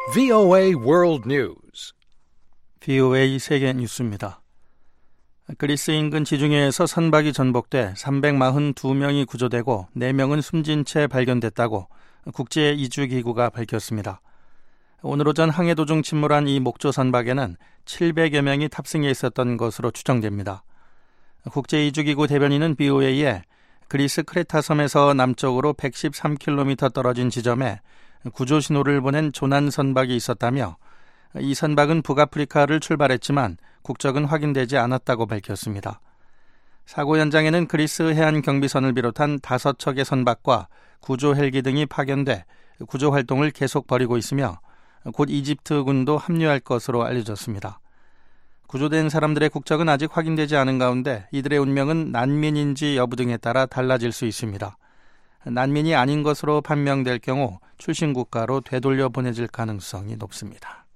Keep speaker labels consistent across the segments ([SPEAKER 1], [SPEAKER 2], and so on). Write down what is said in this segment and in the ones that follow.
[SPEAKER 1] VOA World News.
[SPEAKER 2] VOA 세계 뉴스입니다. 그리스 인근 지중해에서 선박이 전복돼 342명이 구조되고 4명은 숨진 채 발견됐다고 국제이주기구가 밝혔습니다. 오늘 오전 항해 도중 침몰한 이 목조 선박에는 700여 명이 탑승해 있었던 것으로 추정됩니다. 국제이주기구 대변인은 BOA에 그리스 크레타 섬에서 남쪽으로 113km 떨어진 지점에 구조 신호를 보낸 조난 선박이 있었다며 이 선박은 북아프리카를 출발했지만 국적은 확인되지 않았다고 밝혔습니다. 사고 현장에는 그리스 해안 경비선을 비롯한 5척의 선박과 구조 헬기 등이 파견돼 구조 활동을 계속 벌이고 있으며 곧 이집트군도 합류할 것으로 알려졌습니다. 구조된 사람들의 국적은 아직 확인되지 않은 가운데 이들의 운명은 난민인지 여부 등에 따라 달라질 수 있습니다. 난민이 아닌 것으로 판명될 경우 출신 국가로 되돌려 보내질 가능성이 높습니다.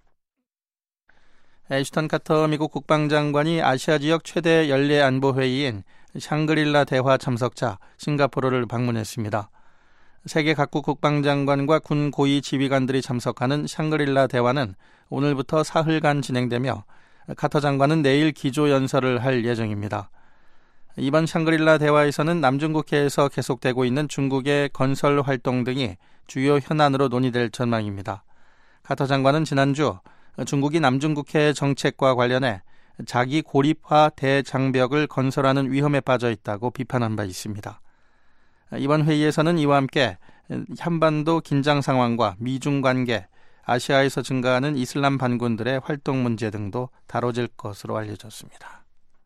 [SPEAKER 2] 애슈턴 카터 미국 국방장관이 아시아 지역 최대 연례 안보 회의인 샹그릴라 대화 참석차 싱가포르를 방문했습니다. 세계 각국 국방장관과 군 고위 지휘관들이 참석하는 샹그릴라 대화는 오늘부터 사흘간 진행되며 카터 장관은 내일 기조연설을 할 예정입니다. 이번 샹그릴라 대화에서는 남중국해에서 계속되고 있는 중국의 건설 활동 등이 주요 현안으로 논의될 전망입니다. 카터 장관은 지난주 중국이 남중국해 정책과 관련해 자기 고립화 대장벽을 건설하는 위험에 빠져 있다고 비판한 바 있습니다. 이번 회의에서는 이와 함께 한반도 긴장 상황과 미중 관계, 아시아에서 증가하는 이슬람 반군들의 활동 문제 등도 다뤄질 것으로 알려졌습니다.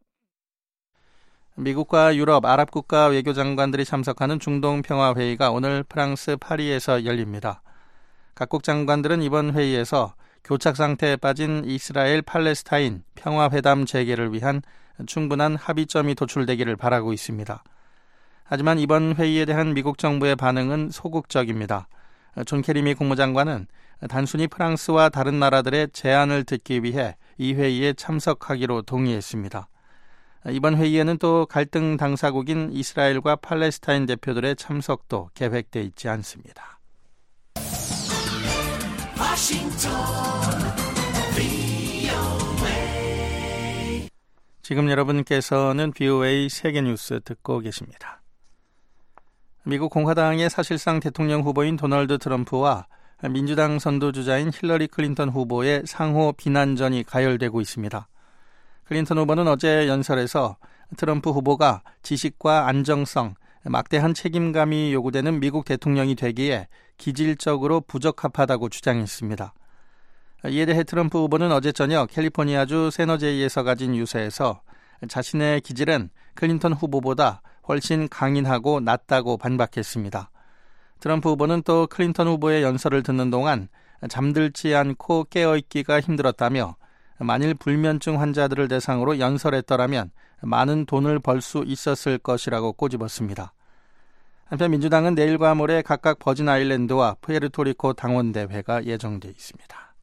[SPEAKER 2] 미국과 유럽, 아랍 국가 외교장관들이 참석하는 중동평화회의가 오늘 프랑스 파리에서 열립니다. 각국 장관들은 이번 회의에서 교착 상태에 빠진 이스라엘 팔레스타인 평화회담 재개를 위한 충분한 합의점이 도출되기를 바라고 있습니다. 하지만 이번 회의에 대한 미국 정부의 반응은 소극적입니다. 존 케리 미 국무장관은 단순히 프랑스와 다른 나라들의 제안을 듣기 위해 이 회의에 참석하기로 동의했습니다. 이번 회의에는 또 갈등 당사국인 이스라엘과 팔레스타인 대표들의 참석도 계획돼 있지 않습니다. 지금 여러분께서는 BOA 세계뉴스 듣고 계십니다. 미국 공화당의 사실상 대통령 후보인 도널드 트럼프와 민주당 선두주자인 힐러리 클린턴 후보의 상호 비난전이 가열되고 있습니다. 클린턴 후보는 어제 연설에서 트럼프 후보가 지식과 안정성, 막대한 책임감이 요구되는 미국 대통령이 되기에 기질적으로 부적합하다고 주장했습니다. 이에 대해 트럼프 후보는 어제 저녁 캘리포니아주 세너제이에서 가진 유세에서 자신의 기질은 클린턴 후보보다 훨씬 강인하고 낮다고 반박했습니다. 트럼프 후보는 또 클린턴 후보의 연설을 듣는 동안 잠들지 않고 깨어있기가 힘들었다며 만일 불면증 환자들을 대상으로 연설했더라면 많은 돈을 벌 수 있었을 것이라고 꼬집었습니다. 한편 민주당은 내일과 모레 각각 버진 아일랜드와 푸에르토리코 당원대회가 예정돼 있습니다.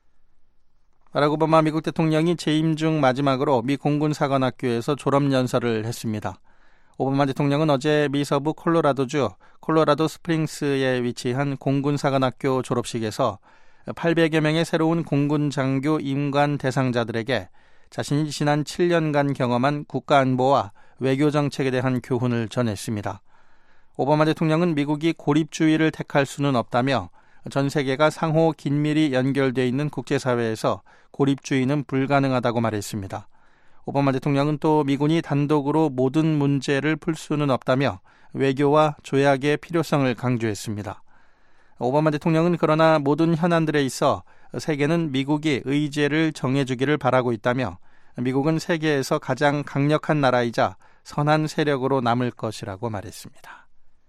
[SPEAKER 2] 바락 오바마 미국 대통령이 재임 중 마지막으로 미 공군사관학교에서 졸업연설을 했습니다. 오바마 대통령은 어제 미 서부 콜로라도주 콜로라도 스프링스에 위치한 공군사관학교 졸업식에서 800여 명의 새로운 공군 장교 임관 대상자들에게 자신이 지난 7년간 경험한 국가안보와 외교정책에 대한 교훈을 전했습니다. 오바마 대통령은 미국이 고립주의를 택할 수는 없다며 전 세계가 상호 긴밀히 연결되어 있는 국제사회에서 고립주의는 불가능하다고 말했습니다. 오바마 대통령은 또 미군이 단독으로 모든 문제를 풀 수는 없다며 외교와 조약의 필요성을 강조했습니다. 오바마 대통령은 그러나 모든 현안들에 있어 세계는 미국이 의제를 정해주기를 바라고 있다며 미국은 세계에서 가장 강력한 나라이자 선한 세력으로 남을 것이라고 말했습니다.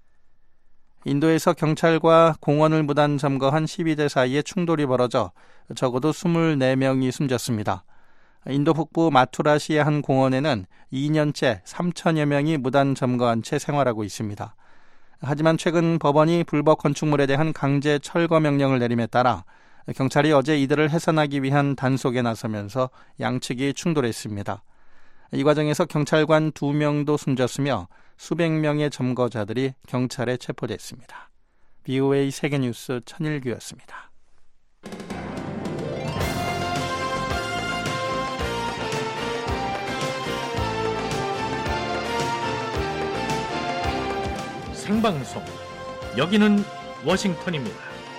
[SPEAKER 2] 인도에서 경찰과 공원을 무단 점거한 시위대 사이에 충돌이 벌어져 적어도 24명이 숨졌습니다. 인도 북부 마투라시의 한 공원에는 2년째 3천여 명이 무단 점거한 채 생활하고 있습니다. 하지만 최근 법원이 불법 건축물에 대한 강제 철거 명령을 내림에 따라 경찰이 어제 이들을 해산하기 위한 단속에 나서면서 양측이 충돌했습니다. 이 과정에서 경찰관 2명도 숨졌으며 수백 명의 점거자들이 경찰에 체포됐습니다. BOA 세계뉴스 천일규였습니다.
[SPEAKER 1] 생방송. 여기는 워싱턴입니다.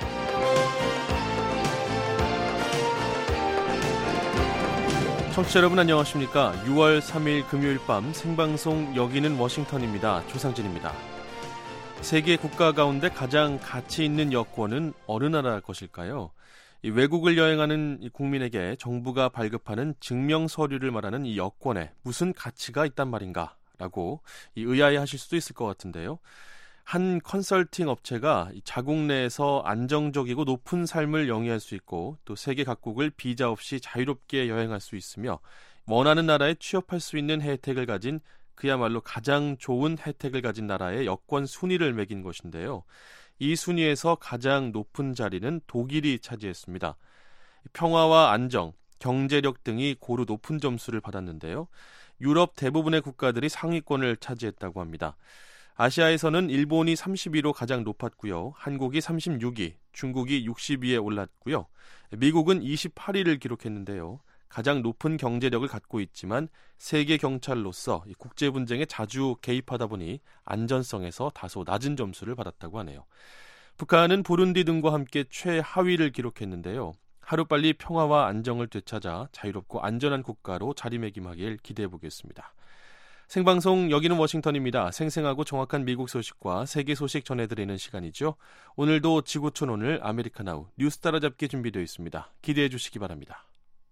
[SPEAKER 3] 청취자 여러분 안녕하십니까? 6월 3일 금요일 밤 생방송 여기는 워싱턴입니다. 조상진입니다. 세계 국가 가운데 가장 가치 있는 여권은 어느 나라 것일까요? 이 외국을 여행하는 이 국민에게 정부가 발급하는 증명 서류를 말하는 이 여권에 무슨 가치가 있단 말인가? 라고 의아해하실 수도 있을 것 같은데요. 한 컨설팅 업체가 자국 내에서 안정적이고 높은 삶을 영위할 수 있고 또 세계 각국을 비자 없이 자유롭게 여행할 수 있으며 원하는 나라에 취업할 수 있는 혜택을 가진 그야말로 가장 좋은 혜택을 가진 나라의 여권 순위를 매긴 것인데요. 이 순위에서 가장 높은 자리는 독일이 차지했습니다. 평화와 안정, 경제력 등이 고루 높은 점수를 받았는데요. 유럽 대부분의 국가들이 상위권을 차지했다고 합니다. 아시아에서는 일본이 32로 가장 높았고요. 한국이 36위, 중국이 60위에 올랐고요. 미국은 28위를 기록했는데요. 가장 높은 경제력을 갖고 있지만 세계 경찰로서 국제 분쟁에 자주 개입하다 보니 안전성에서 다소 낮은 점수를 받았다고 하네요. 북한은 부룬디 등과 함께 최하위를 기록했는데요. 하루빨리 평화와 안정을 되찾아 자유롭고 안전한 국가로 자리매김하길 기대해 보겠습니다. 생방송 여기는 워싱턴입니다. 생생하고 정확한 미국 소식과 세계 소식 전해드리는 시간이죠. 오늘도 지구촌 오늘 아메리카나우 뉴스 따라잡기 준비되어 있습니다. 기대해 주시기 바랍니다.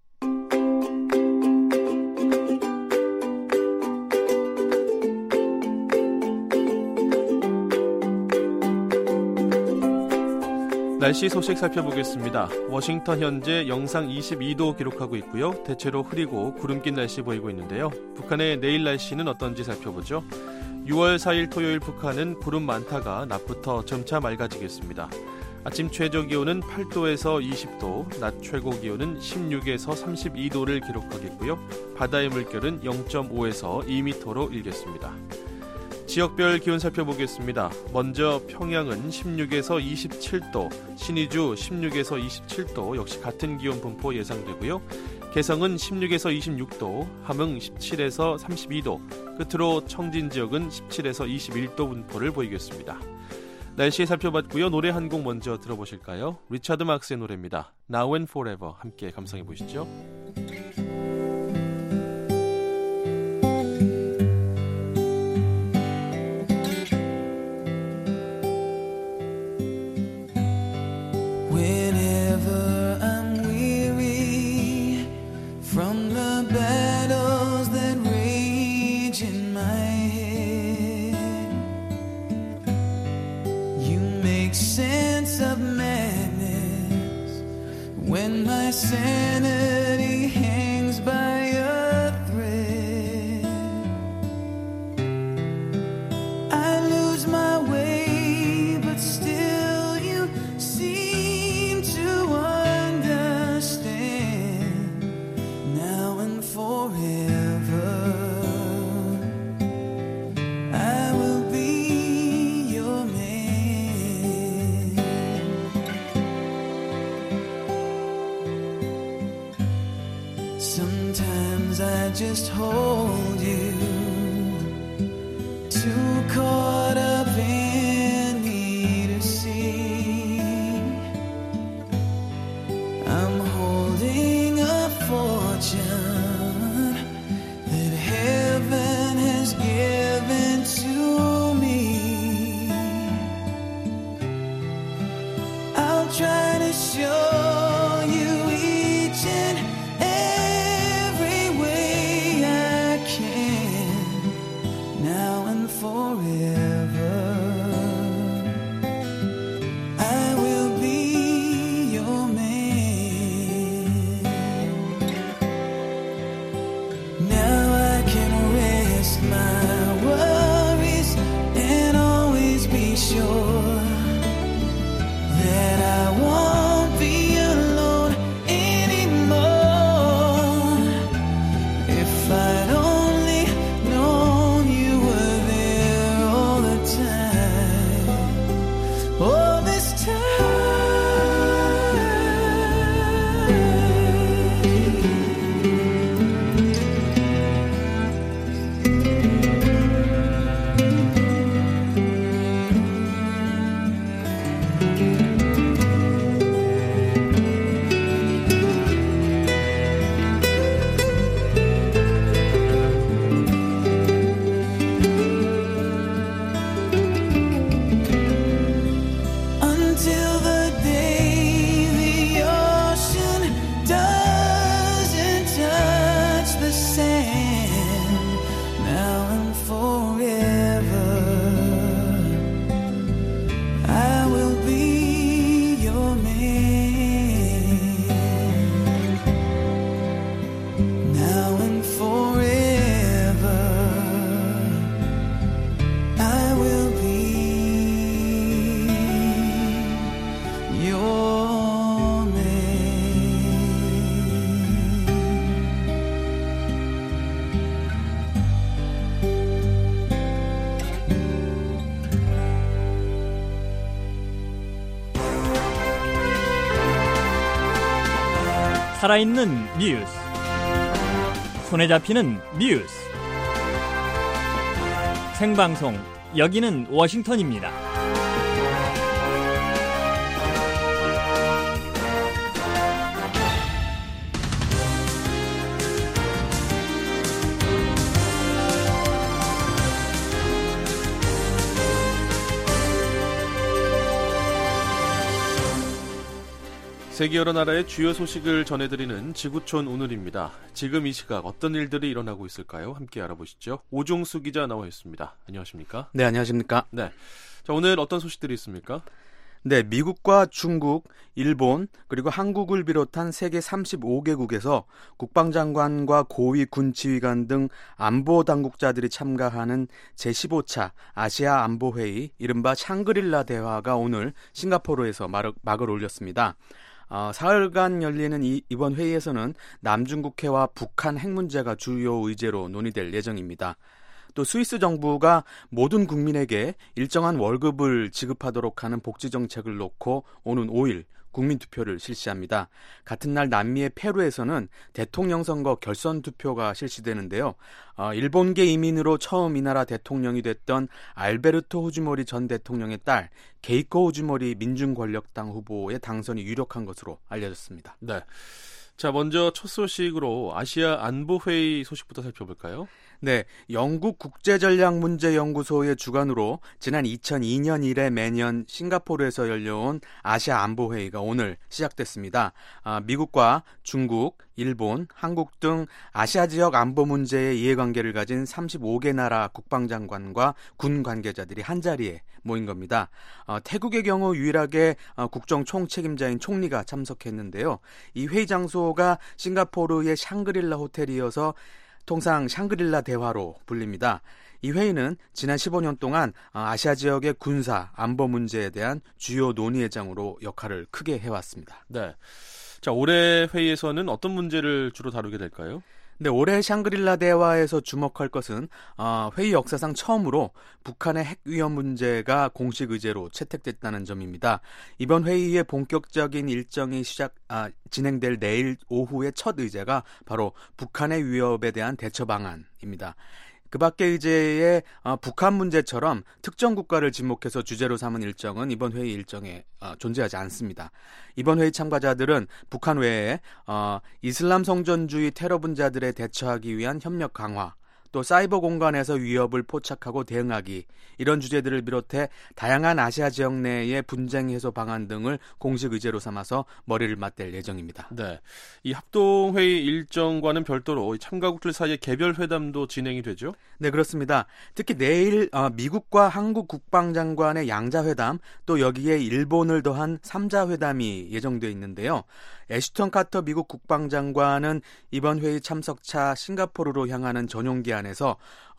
[SPEAKER 3] 날씨 소식 살펴보겠습니다. 워싱턴 현재 영상 22도 기록하고 있고요. 대체로 흐리고 구름 낀 날씨 보이고 있는데요. 북한의 내일 날씨는 어떤지 살펴보죠. 6월 4일 토요일 북한은 구름 많다가 낮부터 점차 맑아지겠습니다. 아침 최저 기온은 8도에서 20도, 낮 최고 기온은 16에서 32도를 기록하겠고요. 바다의 물결은 0.5에서 2m로 일겠습니다. 지역별 기온 살펴보겠습니다. 먼저 평양은 16에서 27도, 신의주 16에서 27도 역시 같은 기온 분포 예상되고요. 개성은 16에서 26도, 함흥 17에서 32도, 끝으로 청진 지역은 17에서 21도 분포를 보이겠습니다. 날씨 살펴봤고요. 노래 한 곡 먼저 들어보실까요? 리차드 막스의 노래입니다. Now and Forever 함께 감상해 보시죠.
[SPEAKER 4] When my sanity hangs by a thread, I lose my way, but still you seem to understand. Now and forever, I will be your man. Sometimes I just hold you, too caught up in me to see. I'm holding a fortune that heaven has given to me. I'll try to show you each and every way I can, now and forever. I will be your man. Now I can rest my worries and always be sure that I won't be alone anymore. If I'd only known you were there all the time, all this time.
[SPEAKER 5] 살아있는 뉴스, 손에 잡히는 뉴스, 생방송 여기는 워싱턴입니다.
[SPEAKER 3] 세계 여러 나라의 주요 소식을 전해드리는 지구촌 오늘입니다. 지금 이 시각 어떤 일들이 일어나고 있을까요? 함께 알아보시죠. 오종수 기자 나와 있습니다. 안녕하십니까?
[SPEAKER 6] 네, 안녕하십니까?
[SPEAKER 3] 네. 자, 오늘 어떤 소식들이 있습니까?
[SPEAKER 6] 네, 미국과 중국, 일본, 그리고 한국을 비롯한 세계 35개국에서 국방장관과 고위 군지휘관 등 안보 당국자들이 참가하는 제15차 아시아 안보회의, 이른바 샹그릴라 대화가 오늘 싱가포르에서 막을 올렸습니다. 사흘간 열리는 이번 회의에서는 남중국해와 북한 핵 문제가 주요 의제로 논의될 예정입니다. 또 스위스 정부가 모든 국민에게 일정한 월급을 지급하도록 하는 복지정책을 놓고 오는 5일 국민투표를 실시합니다. 같은 날 남미의 페루에서는 대통령 선거 결선 투표가 실시되는데요. 일본계 이민으로 처음 이 나라 대통령이 됐던 알베르토 후지모리 전 대통령의 딸 게이코 후지모리 민중권력당 후보의 당선이 유력한 것으로 알려졌습니다.
[SPEAKER 3] 네. 자, 먼저 첫 소식으로 아시아 안보회의 소식부터 살펴볼까요?
[SPEAKER 6] 네, 영국 국제전략문제연구소의 주관으로 지난 2002년 이래 매년 싱가포르에서 열려온 아시아 안보회의가 오늘 시작됐습니다. 미국과 중국, 일본, 한국 등 아시아 지역 안보 문제에 이해관계를 가진 35개 나라 국방장관과 군 관계자들이 한자리에 모인 겁니다. 태국의 경우 유일하게 국정 총책임자인 총리가 참석했는데요. 이 회의 장소가 싱가포르의 샹그릴라 호텔이어서 통상 샹그릴라 대화로 불립니다. 이 회의는 지난 15년 동안 아시아 지역의 군사, 안보 문제에 대한 주요 논의의 장으로 역할을 크게 해왔습니다.
[SPEAKER 3] 네. 자, 올해 회의에서는 어떤 문제를 주로 다루게 될까요?
[SPEAKER 6] 네, 올해 샹그릴라 대화에서 주목할 것은 회의 역사상 처음으로 북한의 핵 위협 문제가 공식 의제로 채택됐다는 점입니다. 이번 회의의 본격적인 일정이 진행될 내일 오후의 첫 의제가 바로 북한의 위협에 대한 대처 방안입니다. 그 밖의 의제에 북한 문제처럼 특정 국가를 지목해서 주제로 삼은 일정은 이번 회의 일정에 존재하지 않습니다. 이번 회의 참가자들은 북한 외에 이슬람 성전주의 테러 분자들에 대처하기 위한 협력 강화, 또 사이버 공간에서 위협을 포착하고 대응하기, 이런 주제들을 비롯해 다양한 아시아 지역 내의 분쟁 해소 방안 등을 공식 의제로 삼아서 머리를 맞댈 예정입니다.
[SPEAKER 3] 네, 이 합동회의 일정과는 별도로 참가국들 사이의 개별 회담도 진행이 되죠?
[SPEAKER 6] 네, 그렇습니다. 특히 내일 미국과 한국 국방장관의 양자회담, 또 여기에 일본을 더한 3자 회담이 예정돼 있는데요. 애슈턴 카터 미국 국방장관은 이번 회의 참석차 싱가포르로 향하는 전용기 안에서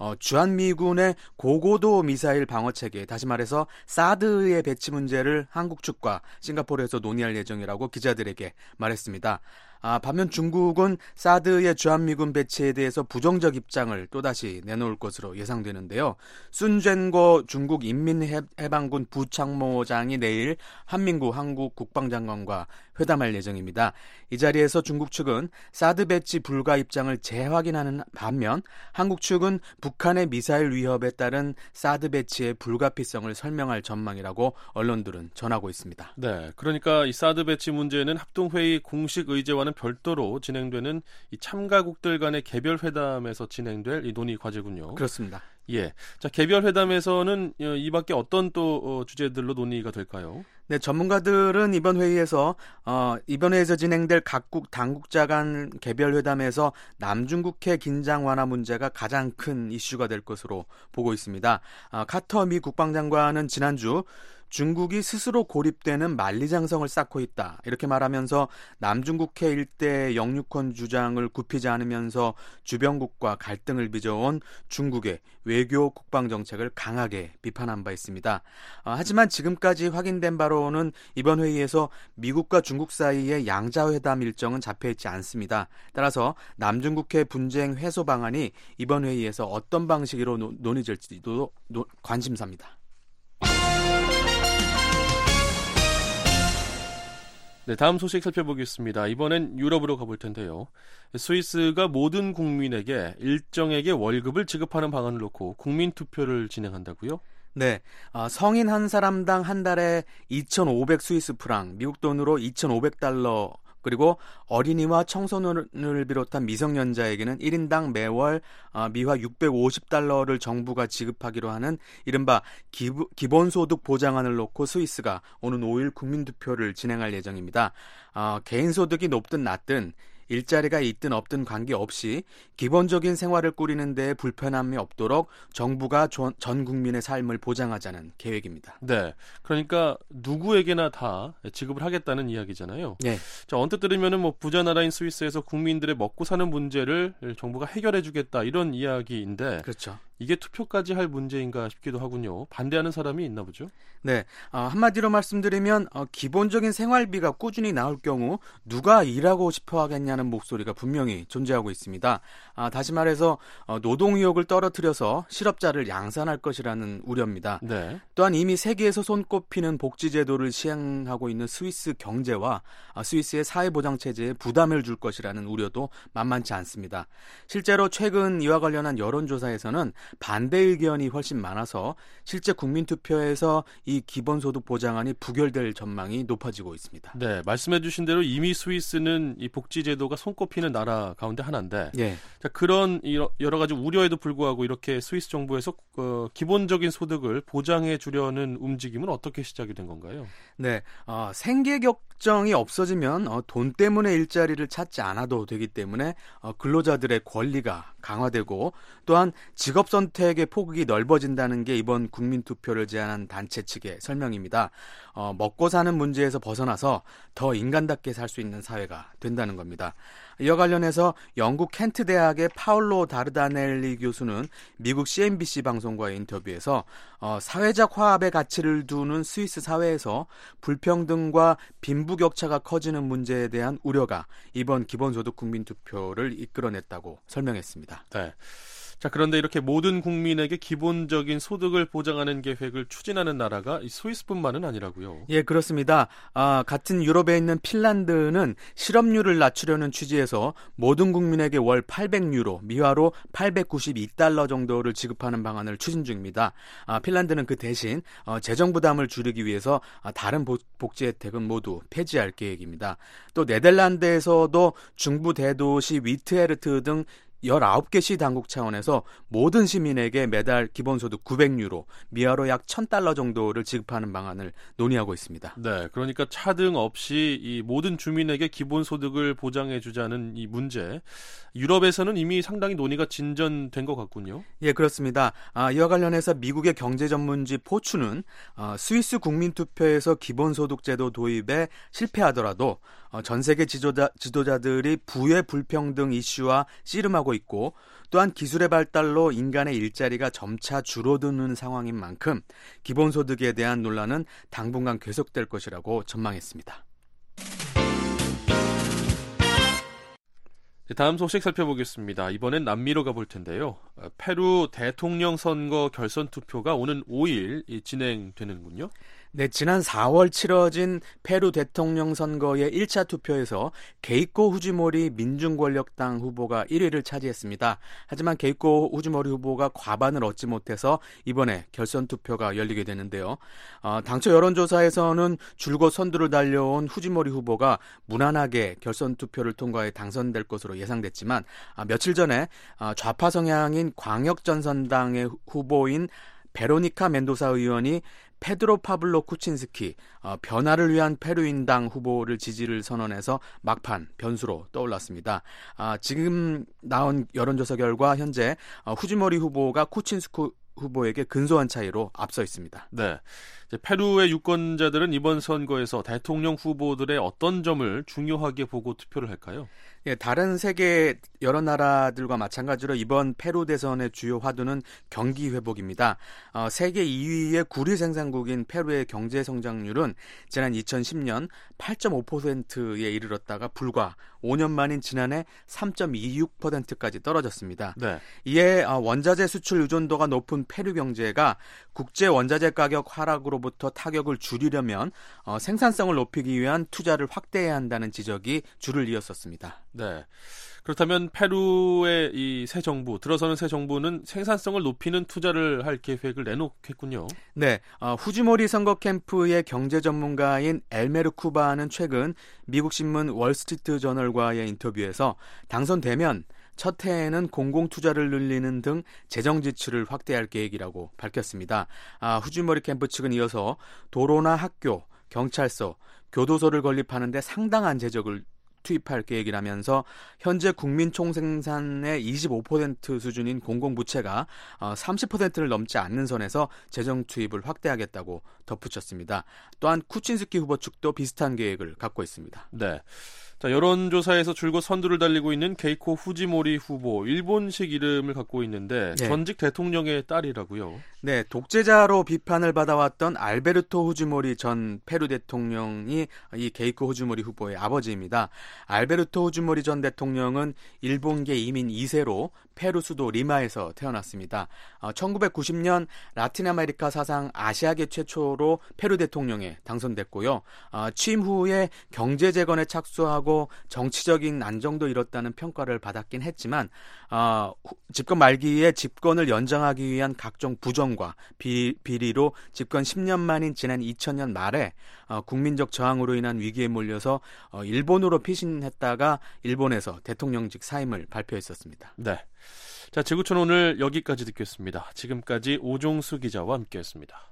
[SPEAKER 6] 주한미군의 고고도 미사일 방어체계, 다시 말해서 사드의 배치 문제를 한국 측과 싱가포르에서 논의할 예정이라고 기자들에게 말했습니다. 반면 중국은 사드의 주한미군 배치에 대해서 부정적 입장을 또다시 내놓을 것으로 예상되는데요. 순젠거 중국 인민해방군 부참모장이 내일 한민구 한국 국방장관과 회담할 예정입니다. 이 자리에서 중국 측은 사드 배치 불가 입장을 재확인하는 반면 한국 측은 북한의 미사일 위협에 따른 사드 배치의 불가피성을 설명할 전망이라고 언론들은 전하고 있습니다.
[SPEAKER 3] 네, 그러니까 이 사드 배치 문제는 합동회의 공식 의제와는 별도로 진행되는 이 참가국들 간의 개별 회담에서 진행될 이 논의 과제군요.
[SPEAKER 6] 그렇습니다.
[SPEAKER 3] 예. 자, 개별 회담에서는 이 밖에 어떤 또 주제들로 논의가 될까요?
[SPEAKER 6] 네, 전문가들은 이번 회의에서 진행될 각국 당국자 간 개별 회담에서 남중국해 긴장 완화 문제가 가장 큰 이슈가 될 것으로 보고 있습니다. 카터 미 국방장관은 지난주 중국이 스스로 고립되는 만리장성을 쌓고 있다, 이렇게 말하면서 남중국해 일대의 영유권 주장을 굽히지 않으면서 주변국과 갈등을 빚어온 중국의 외교 국방 정책을 강하게 비판한 바 있습니다. 하지만 지금까지 확인된 바로는 이번 회의에서 미국과 중국 사이의 양자회담 일정은 잡혀있지 않습니다. 따라서 남중국해 분쟁 해소 방안이 이번 회의에서 어떤 방식으로 논의될지도 관심사입니다.
[SPEAKER 3] 네, 다음 소식 살펴보겠습니다. 이번엔 유럽으로 가볼 텐데요. 스위스가 모든 국민에게 일정에게 월급을 지급하는 방안을 놓고 국민투표를 진행한다고요?
[SPEAKER 6] 네, 성인 한 사람당 한 달에 2,500 스위스 프랑, 미국 돈으로 2,500달러, 그리고 어린이와 청소년을 비롯한 미성년자에게는 1인당 매월 미화 650달러를 정부가 지급하기로 하는 이른바 기본소득 보장안을 놓고 스위스가 오는 5일 국민투표를 진행할 예정입니다. 개인소득이 높든 낮든 일자리가 있든 없든 관계없이 기본적인 생활을 꾸리는 데 불편함이 없도록 정부가 전 국민의 삶을 보장하자는 계획입니다.
[SPEAKER 3] 네, 그러니까 누구에게나 다 지급을 하겠다는 이야기잖아요.
[SPEAKER 6] 네.
[SPEAKER 3] 자, 언뜻 들으면은 뭐 부자 나라인 스위스에서 국민들의 먹고 사는 문제를 정부가 해결해주겠다 이런 이야기인데,
[SPEAKER 6] 그렇죠.
[SPEAKER 3] 이게 투표까지 할 문제인가 싶기도 하군요. 반대하는 사람이 있나 보죠?
[SPEAKER 6] 네, 한마디로 말씀드리면 기본적인 생활비가 꾸준히 나올 경우 누가 일하고 싶어 하겠냐는 목소리가 분명히 존재하고 있습니다. 다시 말해서 노동 의욕을 떨어뜨려서 실업자를 양산할 것이라는 우려입니다.
[SPEAKER 3] 네.
[SPEAKER 6] 또한 이미 세계에서 손꼽히는 복지제도를 시행하고 있는 스위스 경제와 스위스의 사회보장체제에 부담을 줄 것이라는 우려도 만만치 않습니다. 실제로 최근 이와 관련한 여론조사에서는 반대 의견이 훨씬 많아서 실제 국민투표에서 이 기본소득 보장안이 부결될 전망이 높아지고 있습니다.
[SPEAKER 3] 네, 말씀해주신 대로 이미 스위스는 이 복지제도가 손꼽히는 나라 가운데 하나인데,
[SPEAKER 6] 예.
[SPEAKER 3] 자, 그런 여러 가지 우려에도 불구하고 이렇게 스위스 정부에서 기본적인 소득을 보장해 주려는 움직임은 어떻게 시작이 된 건가요?
[SPEAKER 6] 네, 생계 격정이 없어지면 돈 때문에 일자리를 찾지 않아도 되기 때문에 근로자들의 권리가 강화되고 또한 직업 선택의 폭이 넓어진다는 게 이번 국민투표를 제안한 단체 측의 설명입니다. 먹고 사는 문제에서 벗어나서 더 인간답게 살 수 있는 사회가 된다는 겁니다. 이와 관련해서 영국 켄트 대학의 파울로 다르다넬리 교수는 미국 CNBC 방송과의 인터뷰에서 사회적 화합의 가치를 두는 스위스 사회에서 불평등과 빈부격차가 커지는 문제에 대한 우려가 이번 기본소득 국민투표를 이끌어냈다고 설명했습니다.
[SPEAKER 3] 네. 자, 그런데 이렇게 모든 국민에게 기본적인 소득을 보장하는 계획을 추진하는 나라가 이 스위스뿐만은 아니라고요.
[SPEAKER 6] 예, 그렇습니다. 같은 유럽에 있는 핀란드는 실업률을 낮추려는 취지에서 모든 국민에게 월 800유로, 미화로 892달러 정도를 지급하는 방안을 추진 중입니다. 핀란드는 그 대신 재정 부담을 줄이기 위해서 다른 복지 혜택은 모두 폐지할 계획입니다. 또 네덜란드에서도 중부 대도시 위트헤르트 등 19개 시 당국 차원에서 모든 시민에게 매달 기본소득 900유로, 미화로 약 1,000달러 정도를 지급하는 방안을 논의하고 있습니다.
[SPEAKER 3] 네, 그러니까 차등 없이 이 모든 주민에게 기본소득을 보장해주자는 이 문제, 유럽에서는 이미 상당히 논의가 진전된 것 같군요.
[SPEAKER 6] 예, 그렇습니다. 이와 관련해서 미국의 경제 전문지 포추는 스위스 국민투표에서 기본소득 제도 도입에 실패하더라도 전 세계 지도자들이 부의 불평등 이슈와 씨름하고 있고 또한 기술의 발달로 인간의 일자리가 점차 줄어드는 상황인 만큼 기본소득에 대한 논란은 당분간 계속될 것이라고 전망했습니다.
[SPEAKER 3] 다음 소식 살펴보겠습니다. 이번엔 남미로 가볼 텐데요. 페루 대통령 선거 결선 투표가 오는 5일 진행되는군요.
[SPEAKER 6] 네, 지난 4월 치러진 페루 대통령 선거의 1차 투표에서 게이코 후지모리 민중권력당 후보가 1위를 차지했습니다. 하지만 게이코 후지모리 후보가 과반을 얻지 못해서 이번에 결선 투표가 열리게 되는데요. 당초 여론조사에서는 줄곧 선두를 달려온 후지모리 후보가 무난하게 결선 투표를 통과해 당선될 것으로 예상됐지만 며칠 전에 좌파 성향인 광역전선당의 후보인 베로니카 멘도사 의원이 페드로 파블로 쿠친스키 변화를 위한 페루인당 후보를 지지를 선언해서 막판 변수로 떠올랐습니다. 지금 나온 여론조사 결과 현재 후지모리 후보가 쿠친스키 후보에게 근소한 차이로 앞서 있습니다.
[SPEAKER 3] 네, 이제 페루의 유권자들은 이번 선거에서 대통령 후보들의 어떤 점을 중요하게 보고 투표를 할까요?
[SPEAKER 6] 예, 다른 세계 여러 나라들과 마찬가지로 이번 페루 대선의 주요 화두는 경기 회복입니다. 세계 2위의 구리 생산국인 페루의 경제 성장률은 지난 2010년 8.5%에 이르렀다가 불과 5년 만인 지난해 3.26%까지 떨어졌습니다.
[SPEAKER 3] 네.
[SPEAKER 6] 이에 원자재 수출 의존도가 높은 페루 경제가 국제 원자재 가격 하락으로부터 타격을 줄이려면 생산성을 높이기 위한 투자를 확대해야 한다는 지적이 줄을 이었었습니다.
[SPEAKER 3] 네. 그렇다면 페루의 이 새 정부, 들어서는 새 정부는 생산성을 높이는 투자를 할 계획을 내놓겠군요.
[SPEAKER 6] 네, 후지모리 선거 캠프의 경제 전문가인 엘메르 쿠바는 최근 미국 신문 월스트리트 저널과의 인터뷰에서 당선되면 첫 해에는 공공투자를 늘리는 등 재정 지출을 확대할 계획이라고 밝혔습니다. 후지모리 캠프 측은 이어서 도로나 학교, 경찰서, 교도소를 건립하는 데 상당한 재정을 투입할 계획이라면서 현재 국민 총생산의 25% 수준인 공공부채가 30%를 넘지 않는 선에서 재정 투입을 확대하겠다고 덧붙였습니다. 또한 쿠친스키 후보 측도 비슷한 계획을 갖고 있습니다.
[SPEAKER 3] 네. 자, 여론조사에서 줄곧 선두를 달리고 있는 케이코 후지모리 후보, 일본식 이름을 갖고 있는데
[SPEAKER 6] 네.
[SPEAKER 3] 전직 대통령의 딸이라고요.
[SPEAKER 6] 네, 독재자로 비판을 받아왔던 알베르토 후지모리 전 페루 대통령이 이 케이코 후지모리 후보의 아버지입니다. 알베르토 후지모리 전 대통령은 일본계 이민 2세로 페루 수도 리마에서 태어났습니다. 1990년 라틴 아메리카 사상 아시아계 최초로 페루 대통령에 당선됐고요. 취임 후에 경제 재건에 착수하고 정치적인 안정도 이뤘다는 평가를 받았긴 했지만 집권 말기에 집권을 연장하기 위한 각종 부정과 비리로 집권 10년 만인 지난 2000년 말에 국민적 저항으로 인한 위기에 몰려서 일본으로 피신했다가 일본에서 대통령직 사임을 발표했었습니다.
[SPEAKER 3] 네. 자, 지구촌 오늘 여기까지 듣겠습니다. 지금까지 오종수 기자와 함께했습니다.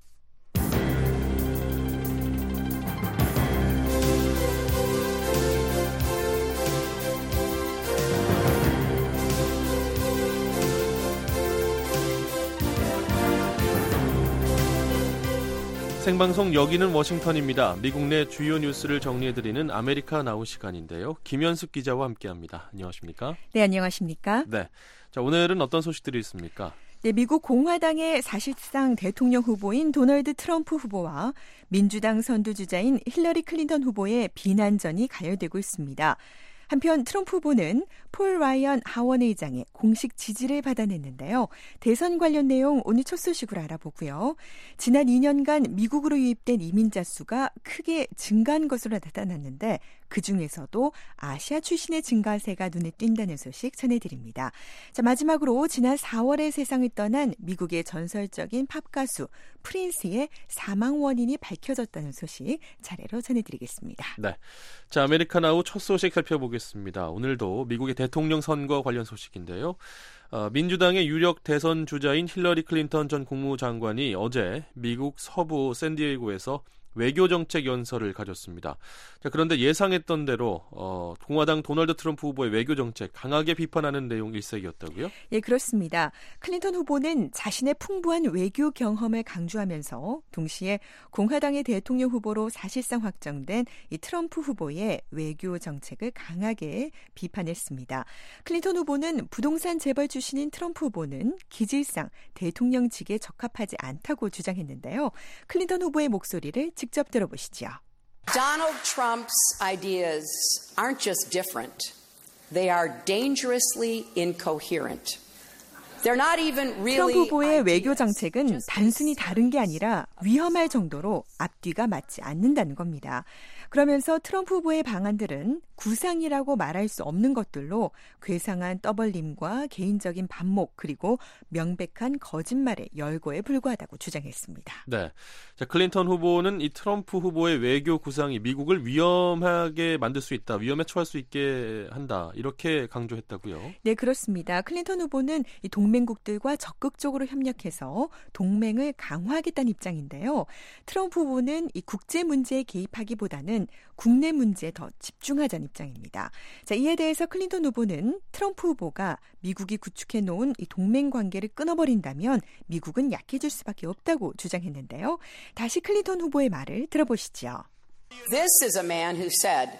[SPEAKER 3] 생방송 여기는 워싱턴입니다. 미국 내 주요 뉴스를 정리해드리는 아메리카 나우 시간인데요. 김현숙 기자와 함께합니다. 안녕하십니까?
[SPEAKER 7] 네, 안녕하십니까?
[SPEAKER 3] 네. 자, 오늘은 어떤 소식들이 있습니까?
[SPEAKER 7] 네, 미국 공화당의 사실상 대통령 후보인 도널드 트럼프 후보와 민주당 선두주자인 힐러리 클린턴 후보의 비난전이 가열되고 있습니다. 한편 트럼프 후보는 폴 라이언 하원 의장의 공식 지지를 받아냈는데요. 대선 관련 내용 오늘 첫 소식으로 알아보고요. 지난 2년간 미국으로 유입된 이민자 수가 크게 증가한 것으로 나타났는데 그중에서도 아시아 출신의 증가세가 눈에 띈다는 소식 전해드립니다. 자, 마지막으로 지난 4월에 세상을 떠난 미국의 전설적인 팝 가수 프린스의 사망 원인이 밝혀졌다는 소식 차례로 전해드리겠습니다.
[SPEAKER 3] 네. 자, 아메리카 나우 첫 소식 살펴보겠습니다. 오늘도 미국의 대통령 선거 관련 소식인데요. 민주당의 유력 대선 주자인 힐러리 클린턴 전 국무장관이 어제 미국 서부 샌디에이고에서 외교정책 연설을 가졌습니다. 자, 그런데 예상했던 대로 공화당 도널드 트럼프 후보의 외교정책 강하게 비판하는 내용 일색이었다고요?
[SPEAKER 7] 예, 그렇습니다. 클린턴 후보는 자신의 풍부한 외교 경험을 강조하면서 동시에 공화당의 대통령 후보로 사실상 확정된 이 트럼프 후보의 외교 정책을 강하게 비판했습니다. 클린턴 후보는 부동산 재벌 출신인 트럼프 후보는 기질상 대통령직에 적합하지 않다고 주장했는데요. 클린턴 후보의 목소리를 직접 들어보시죠.
[SPEAKER 8] Donald Trump's ideas aren't just different. They are dangerously incoherent. They're not even really.
[SPEAKER 7] 트럼프 후보의 외교 정책은 단순히 다른 게 아니라 위험할 정도로 앞뒤가 맞지 않는다는 겁니다. 그러면서 트럼프 후보의 방안들은 구상이라고 말할 수 없는 것들로 괴상한 떠벌림과 개인적인 반목 그리고 명백한 거짓말의 열거에 불과하다고 주장했습니다.
[SPEAKER 3] 네, 자, 클린턴 후보는 이 트럼프 후보의 외교 구상이 미국을 위험하게 만들 수 있다, 위험에 처할 수 있게 한다, 이렇게 강조했다고요?
[SPEAKER 7] 네, 그렇습니다. 클린턴 후보는 이 동맹국들과 적극적으로 협력해서 동맹을 강화하겠다는 입장인데요. 트럼프 후보는 이 국제 문제에 개입하기보다는 국내 문제에 더 집중하자는 입장입니다. 자, 이에 대해서 클린턴 후보는 트럼프 후보가 미국이 구축해 놓은 이 동맹 관계를 끊어버린다면 미국은 약해질 수밖에 없다고 주장했는데요. 다시 클린턴 후보의 말을 들어보시죠.
[SPEAKER 8] This is a man who said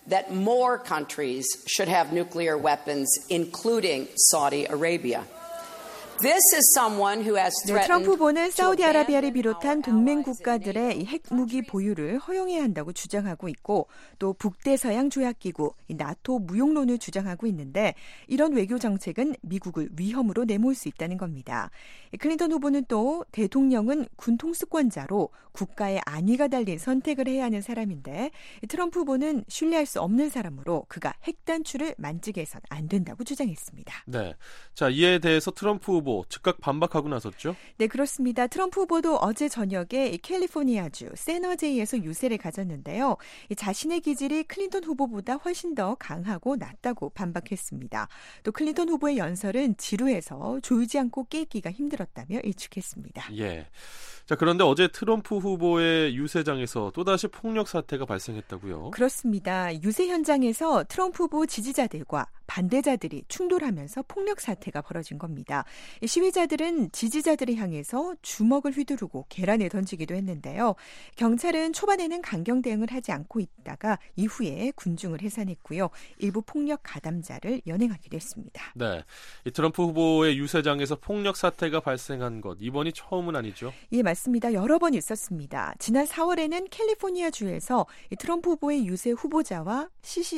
[SPEAKER 8] that more countries should have nuclear weapons, including Saudi Arabia. This is someone who has
[SPEAKER 7] 네,
[SPEAKER 8] threatened
[SPEAKER 7] 트럼프 후보는
[SPEAKER 8] to
[SPEAKER 7] 사우디아라비아를
[SPEAKER 8] abandon
[SPEAKER 7] 비롯한
[SPEAKER 8] our
[SPEAKER 7] 동맹
[SPEAKER 8] allies in
[SPEAKER 7] 국가들의
[SPEAKER 8] the
[SPEAKER 7] 이 핵무기 보유를 허용해야 한다고 주장하고 있고 또 북대서양 조약기구 나토 무용론을 주장하고 있는데 이런 외교 정책은 미국을 위험으로 내몰 수 있다는 겁니다. 클린턴 후보는 또 대통령은 군 통수권자로 국가의 안위가 달린 선택을 해야 하는 사람인데 트럼프 후보는 신뢰할 수 없는 사람으로 그가 핵 단추를 만지게 해서는 안 된다고 주장했습니다.
[SPEAKER 3] 네. 자, 이에 대해서 트럼프 후보 즉각 반박하고 나섰죠?
[SPEAKER 7] 네, 그렇습니다. 트럼프 후보도 어제 저녁에 캘리포니아주 세너제이에서 유세를 가졌는데요. 자신의 기질이 클린턴 후보보다 훨씬 더 강하고 낫다고 반박했습니다. 또 클린턴 후보의 연설은 지루해서 졸지 않고 깨기가 힘들었다며 일축했습니다.
[SPEAKER 3] 예. 자, 그런데 어제 트럼프 후보의 유세장에서 또다시 폭력 사태가 발생했다고요?
[SPEAKER 7] 그렇습니다. 유세 현장에서 트럼프 후보 지지자들과 반대자들이 충돌하면서 폭력 사태가 벌어진 겁니다. 시위자들은 지지자들을 향해서 주먹을 휘두르고 계란을 던지기도 했는데요. 경찰은 초반에는 강경 대응을 하지 않고 있다가 이후에 군중을 해산했고요. 일부 폭력 가담자를 연행하기도 했습니다.
[SPEAKER 3] 네, 이 트럼프 후보의 유세장에서 폭력 사태가 발생한 것 이번이 처음은 아니죠?
[SPEAKER 7] 예, 맞습니다. 여러 번 있었습니다. 지난 4월에는 캘리포니아주에서 트럼프 후보의 유세 후보자와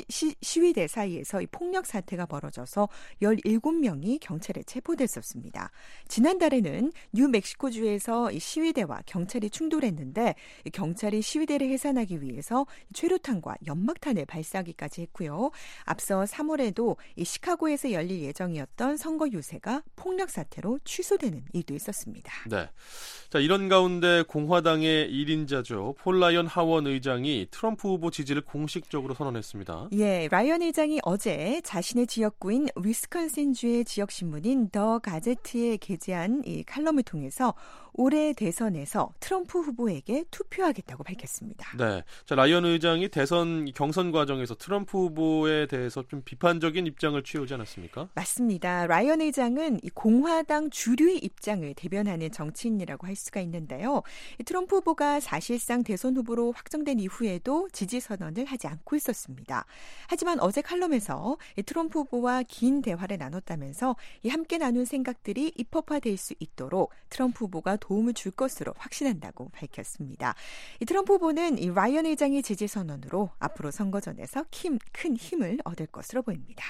[SPEAKER 7] 시위대 사이에서 이 폭력 사태가 벌어져서 17명이 경찰에 체포됐었습니다. 지난달에는 뉴멕시코주에서 시위대와 경찰이 충돌했는데 경찰이 시위대를 해산하기 위해서 최루탄과 연막탄을 발사하기까지 했고요. 앞서 3월에도 시카고에서 열릴 예정이었던 선거 유세가 폭력 사태로 취소되는 일도 있었습니다.
[SPEAKER 3] 네. 자, 이런 가운데 공화당의 1인자죠. 폴 라이언 하원 의장이 트럼프 후보 지지를 공식적으로 선언했습니다.
[SPEAKER 7] 예, 라이언 의장이 어제 자신의 지역구인 위스콘신주의 지역신문인 더 가제트에 게재한 이 칼럼을 통해서 올해 대선에서 트럼프 후보에게 투표하겠다고 밝혔습니다.
[SPEAKER 3] 네, 자, 라이언 의장이 대선 경선 과정에서 트럼프 후보에 대해서 좀 비판적인 입장을 취하지 않았습니까?
[SPEAKER 7] 맞습니다. 라이언 의장은 이 공화당 주류의 입장을 대변하는 정치인이라고 할 수가 있는데요. 트럼프 후보가 사실상 대선 후보로 확정된 이후에도 지지 선언을 하지 않고 있었습니다. 하지만 어제 칼럼에서 트럼프 후보와 긴 대화를 나눴다면서 함께 나눈 생각들이 입법화될 수 있도록 트럼프 후보가 도움을 줄 것으로 확신한다고 밝혔습니다. 이 트럼프 후보는 이 라이언 의장의 지지 선언으로 앞으로 선거전에서 큰 힘을 얻을 것으로 보입니다.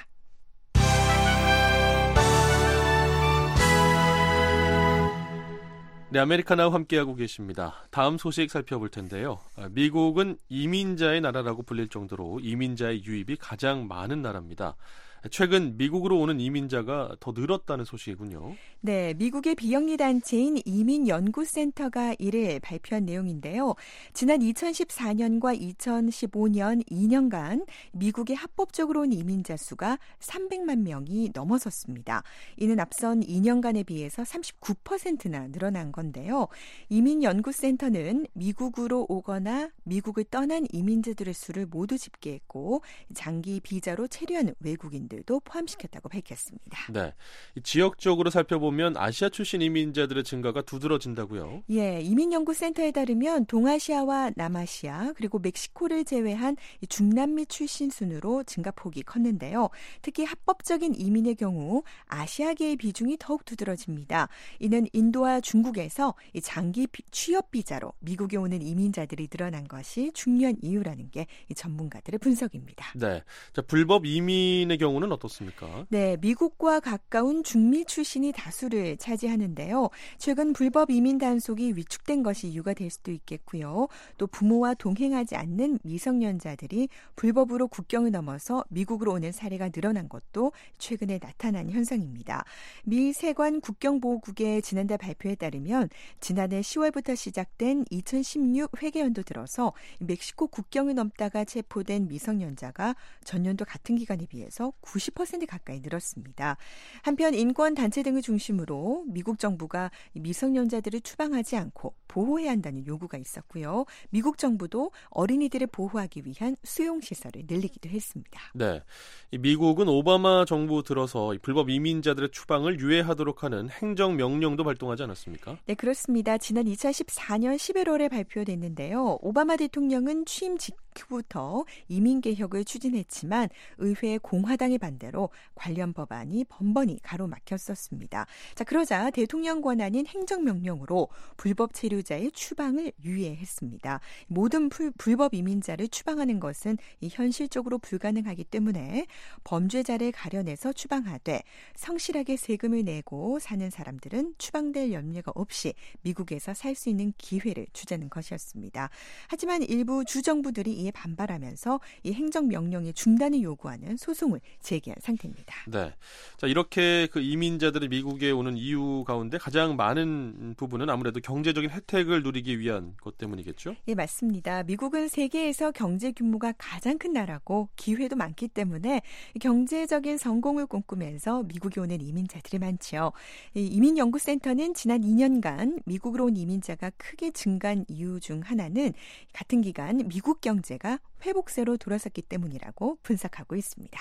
[SPEAKER 3] 네, 아메리카나와 함께하고 계십니다. 다음 소식 살펴볼 텐데요. 미국은 이민자의 나라라고 불릴 정도로 이민자의 유입이 가장 많은 나라입니다. 최근 미국으로 오는 이민자가 더 늘었다는 소식이군요.
[SPEAKER 7] 네, 미국의 비영리 단체인 이민연구센터가 이를 발표한 내용인데요. 지난 2014년과 2015년 2년간 미국에 합법적으로 온 이민자 수가 300만 명이 넘어섰습니다. 이는 앞선 2년간에 비해서 39%나 늘어난 건데요. 이민연구센터는 미국으로 오거나 미국을 떠난 이민자들의 수를 모두 집계했고 장기 비자로 체류한 외국인들도 포함시켰다고 밝혔습니다.
[SPEAKER 3] 네, 지역적으로 살펴보면 아시아 출신 이민자들의 증가가 두드러진다고요?
[SPEAKER 7] 예, 이민연구센터에 따르면 동아시아와 남아시아 그리고 멕시코를 제외한 중남미 출신 순으로 증가폭이 컸는데요. 특히 합법적인 이민의 경우 아시아계의 비중이 더욱 두드러집니다. 이는 인도와 중국에서 장기 취업 비자로 미국에 오는 이민자들이 늘어난 것이 중요한 이유라는 게 전문가들의 분석입니다.
[SPEAKER 3] 네, 자, 불법 이민의 경우는 어떻습니까?
[SPEAKER 7] 네, 미국과 가까운 중미 출신이 다수를 차지하는데요. 최근 불법 이민 단속이 위축된 것이 이유가 될 수도 있겠고요. 또 부모와 동행하지 않는 미성년자들이 불법으로 국경을 넘어서 미국으로 오는 사례가 늘어난 것도 최근에 나타난 현상입니다. 미 세관 국경보호국의 지난달 발표에 따르면 지난해 10월부터 시작된 2016 회계연도 들어서 멕시코 국경을 넘다가 체포된 미성년자가 전년도 같은 기간에 비해서 90% 가까이 늘었습니다. 한편 인권단체 등을 중심으로 미국 정부가 미성년자들을 추방하지 않고 보호해야 한다는 요구가 있었고요. 미국 정부도 어린이들을 보호하기 위한 수용시설을 늘리기도 했습니다.
[SPEAKER 3] 네, 미국은 오바마 정부 들어서 불법 이민자들의 추방을 유예하도록 하는 행정명령도 발동하지 않았습니까?
[SPEAKER 7] 네, 그렇습니다. 지난 2014년 11월에 발표됐는데요. 오바마 대통령은 취임 직후 6부터 이민개혁을 추진했지만 의회 공화당의 반대로 관련 법안이 번번이 가로막혔었습니다. 자, 그러자 대통령 권한인 행정명령으로 불법 체류자의 추방을 유예했습니다. 모든 불법 이민자를 추방하는 것은 현실적으로 불가능하기 때문에 범죄자를 가려내서 추방하되 성실하게 세금을 내고 사는 사람들은 추방될 염려가 없이 미국에서 살 수 있는 기회를 주자는 것이었습니다. 하지만 일부 주정부들이 이에 반발하면서 이 행정명령의 중단을 요구하는 소송을 제기한 상태입니다.
[SPEAKER 3] 네. 자, 이렇게 그 이민자들이 미국에 오는 이유 가운데 가장 많은 부분은 아무래도 경제적인 혜택을 누리기 위한 것 때문이겠죠?
[SPEAKER 7] 예, 맞습니다. 미국은 세계에서 경제 규모가 가장 큰 나라고 기회도 많기 때문에 경제적인 성공을 꿈꾸면서 미국에 오는 이민자들이 많죠. 이민연구센터는 지난 2년간 미국으로 온 이민자가 크게 증가한 이유 중 하나는 같은 기간 미국 경제가 회복세로 돌아섰기 때문이라고 분석하고 있습니다.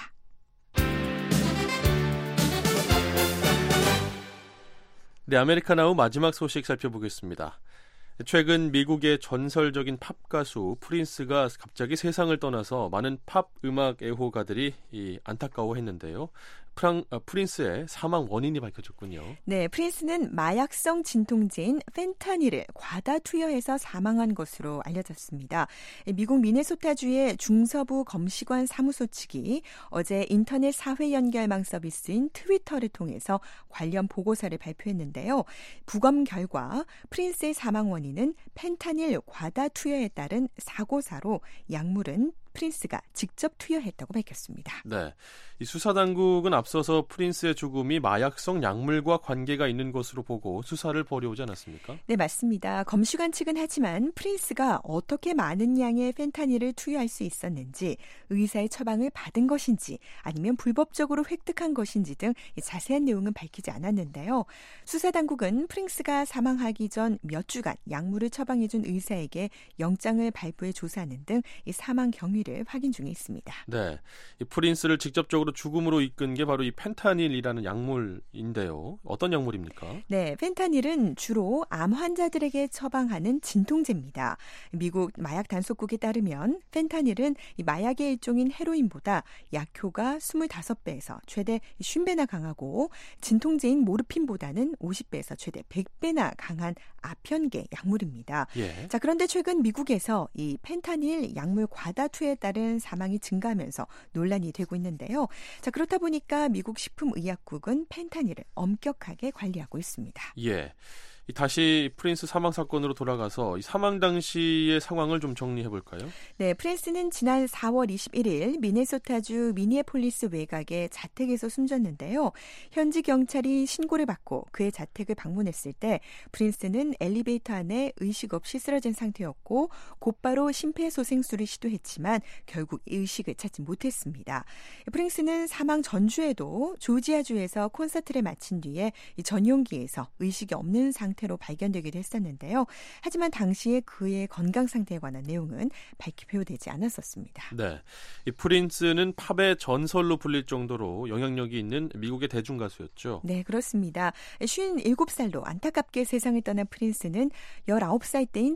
[SPEAKER 3] 네, 아메리카나우 마지막 소식 살펴보겠습니다. 최근 미국의 전설적인 팝 가수 프린스가 갑자기 세상을 떠나서 많은 팝 음악 애호가들이 안타까워했는데요. 프린스의 사망 원인이 밝혀졌군요.
[SPEAKER 7] 네, 프린스는 마약성 진통제인 펜타닐을 과다 투여해서 사망한 것으로 알려졌습니다. 미국 미네소타주의 중서부 검시관 사무소 측이 어제 인터넷 사회 연결망 서비스인 트위터를 통해서 관련 보고서를 발표했는데요. 부검 결과 프린스의 사망 원인은 펜타닐 과다 투여에 따른 사고사로 약물은 프린스가 직접 투여했다고 밝혔습니다.
[SPEAKER 3] 네, 이 수사당국은 앞서서 프린스의 죽음이 마약성 약물과 관계가 있는 것으로 보고 수사를 벌여오지 않았습니까?
[SPEAKER 7] 네, 맞습니다. 검시관 측은 하지만 프린스가 어떻게 많은 양의 펜타닐을 투여할 수 있었는지, 의사의 처방을 받은 것인지 아니면 불법적으로 획득한 것인지 등 자세한 내용은 밝히지 않았는데요. 수사당국은 프린스가 사망하기 전 몇 주간 약물을 처방해준 의사에게 영장을 발부해 조사하는 등 사망 경위를 확인 중에 있습니다.
[SPEAKER 3] 네, 이 프린스를 직접적으로 죽음으로 이끈 게 바로 이 펜타닐이라는 약물인데요. 어떤 약물입니까?
[SPEAKER 7] 네, 펜타닐은 주로 암 환자들에게 처방하는 진통제입니다. 미국 마약 단속국에 따르면 펜타닐은 이 마약의 일종인 헤로인보다 약효가 25배에서 최대 50배나 강하고 진통제인 모르핀보다는 50배에서 최대 100배나 강한 아편계 약물입니다.
[SPEAKER 3] 예.
[SPEAKER 7] 자, 그런데 최근 미국에서 이 펜타닐 약물 과다 투여에 따른 사망이 증가하면서 논란이 되고 있는데요. 자, 그렇다 보니까 미국 식품의약국은 펜타닐을 엄격하게 관리하고 있습니다.
[SPEAKER 3] 예. 다시 프린스 사망 사건으로 돌아가서 이 사망 당시의 상황을 좀 정리해 볼까요?
[SPEAKER 7] 네, 프린스는 지난 4월 21일 미네소타주 미니애폴리스 외곽의 자택에서 숨졌는데요. 현지 경찰이 신고를 받고 그의 자택을 방문했을 때 프린스는 엘리베이터 안에 의식 없이 쓰러진 상태였고 곧바로 심폐소생술을 시도했지만 결국 의식을 찾지 못했습니다. 프린스는 사망 전주에도 조지아주에서 콘서트를 마친 뒤에 이 전용기에서 의식이 없는 상태로 발견되기도 했었는데요. 하지만 당시에 그의 건강 상태에 관한 내용은 발표되지 않았었습니다.
[SPEAKER 3] 네, 이 프린스는 팝의 전설로 불릴 정도로 영향력이 있는 미국의 대중 가수였죠.
[SPEAKER 7] 네, 그렇습니다. 57살로 안타깝게 세상을 떠난 프린스는 19살 때인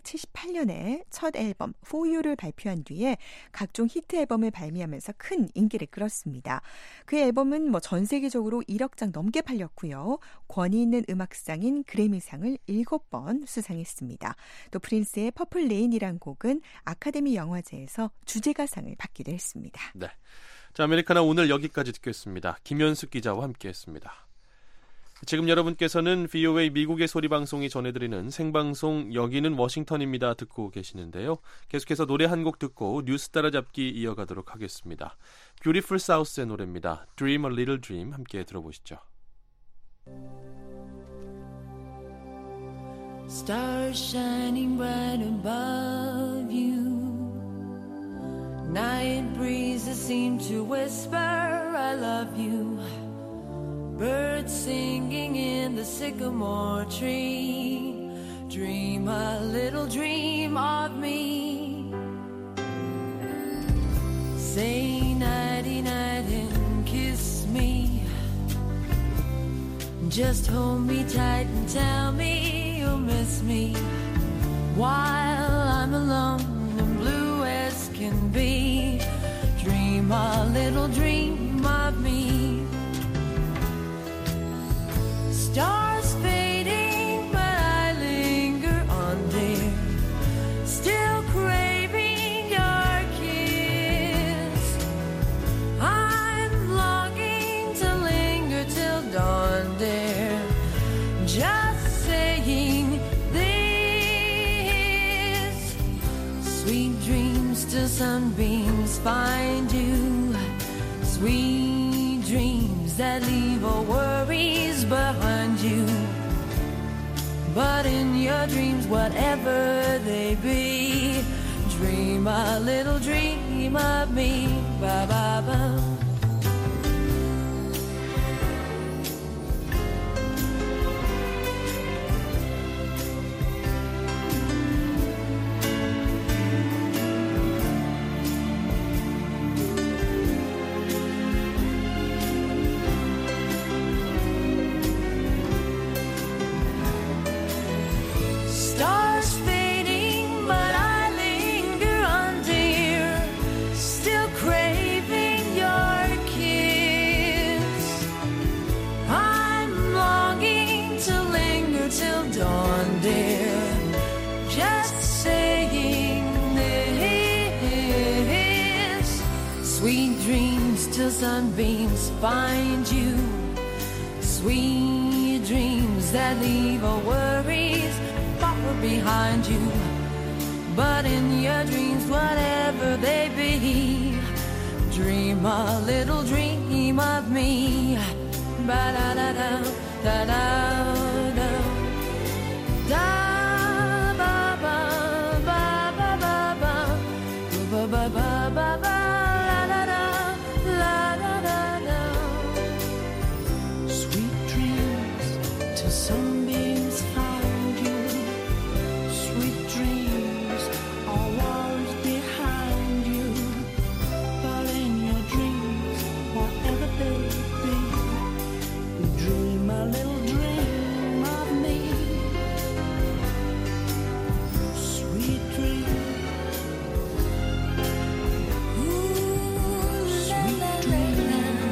[SPEAKER 7] 1978년에 첫 앨범 For You를 발표한 뒤에 각종 히트 앨범을 발매하면서 큰 인기를 끌었습니다. 그의 앨범은 전 세계적으로 1억 장 넘게 팔렸고요. 권위 있는 음악상인 그래미상을 7번 수상했습니다. 또 프린스의 퍼플 레인이란 곡은 아카데미 영화제에서 주제가상을 받기도 했습니다.
[SPEAKER 3] 네, 자, 아메리카나 오늘 여기까지 듣겠습니다. 김현숙 기자와 함께했습니다. 지금 여러분께서는 VOA 미국의 소리 방송이 전해드리는 생방송 여기는 워싱턴입니다 듣고 계시는데요. 계속해서 노래 한 곡 듣고 뉴스 따라잡기 이어가도록 하겠습니다. Beautiful South의 노래입니다. Dream a Little Dream 함께 들어보시죠.
[SPEAKER 4] Stars shining bright above you. Night breezes seem to whisper, I love you. Birds singing in the sycamore tree. Dream a little dream of me. Say nighty-night and kiss me. Just hold me tight and tell me you'll miss me while I'm alone and blue as Sweet dreams till sunbeams find you. Sweet dreams that leave all worries behind you. But in your dreams, whatever they be, dream a little dream of me. Ba ba ba. Sunbeams find you. Sweet dreams that leave all worries far behind you. But in your dreams, whatever they be, dream a little dream of me. Ba da da da da da da da ba ba ba ba ba ba ba ba ba ba. Sunbeams find you. Sweet dreams are walls behind you. But in your dreams, whatever they be, dream a little dream of me. Sweet dreams. Ooh, sweet dreams.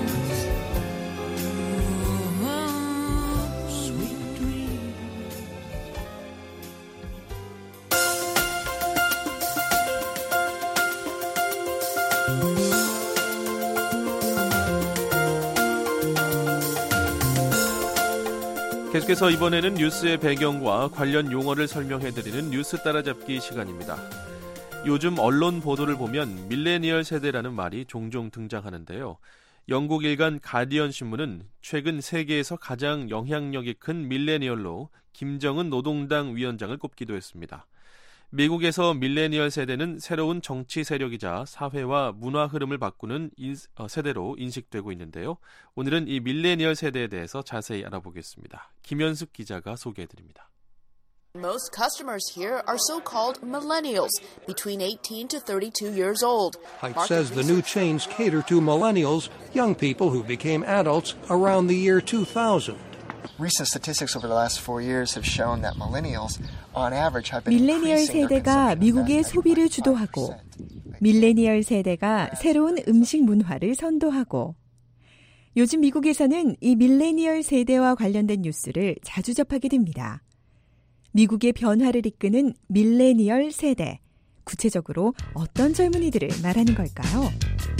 [SPEAKER 3] 계속해서 이번에는 뉴스의 배경과 관련 용어를 설명해드리는 뉴스 따라잡기 시간입니다. 요즘 언론 보도를 보면 밀레니얼 세대라는 말이 종종 등장하는데요. 영국 일간 가디언 신문은 최근 세계에서 가장 영향력이 큰 밀레니얼로 김정은 노동당 위원장을 꼽기도 했습니다. 미국에서 밀레니얼 세대는 새로운 정치 세력이자 사회와 문화 흐름을 바꾸는 세대로 인식되고 있는데요. 오늘은 이 밀레니얼 세대에 대해서 자세히 알아보겠습니다. 김현숙 기자가 소개해드립니다.
[SPEAKER 9] Most customers here are so-called millennials, between 18 to 32 years old.
[SPEAKER 10] Hite says the new chains cater to millennials, young people who became adults around the year 2000.
[SPEAKER 11] Recent statistics over the last 4 years have shown that millennials, on average, have been
[SPEAKER 7] 밀레니얼
[SPEAKER 11] increasing their
[SPEAKER 7] 세대가
[SPEAKER 11] consumption
[SPEAKER 7] 미국의
[SPEAKER 11] of
[SPEAKER 7] 소비를
[SPEAKER 11] 95%.
[SPEAKER 7] 주도하고 밀레니얼 세대가 새로운 음식 문화를 선도하고 요즘 미국에서는 이 밀레니얼 세대와 관련된 뉴스를 자주 접하게 됩니다. 미국의 변화를 이끄는 밀레니얼 세대, 구체적으로 어떤 젊은이들을 말하는 걸까요?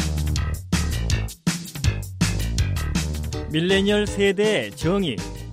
[SPEAKER 5] 밀레니얼 세대의 정의.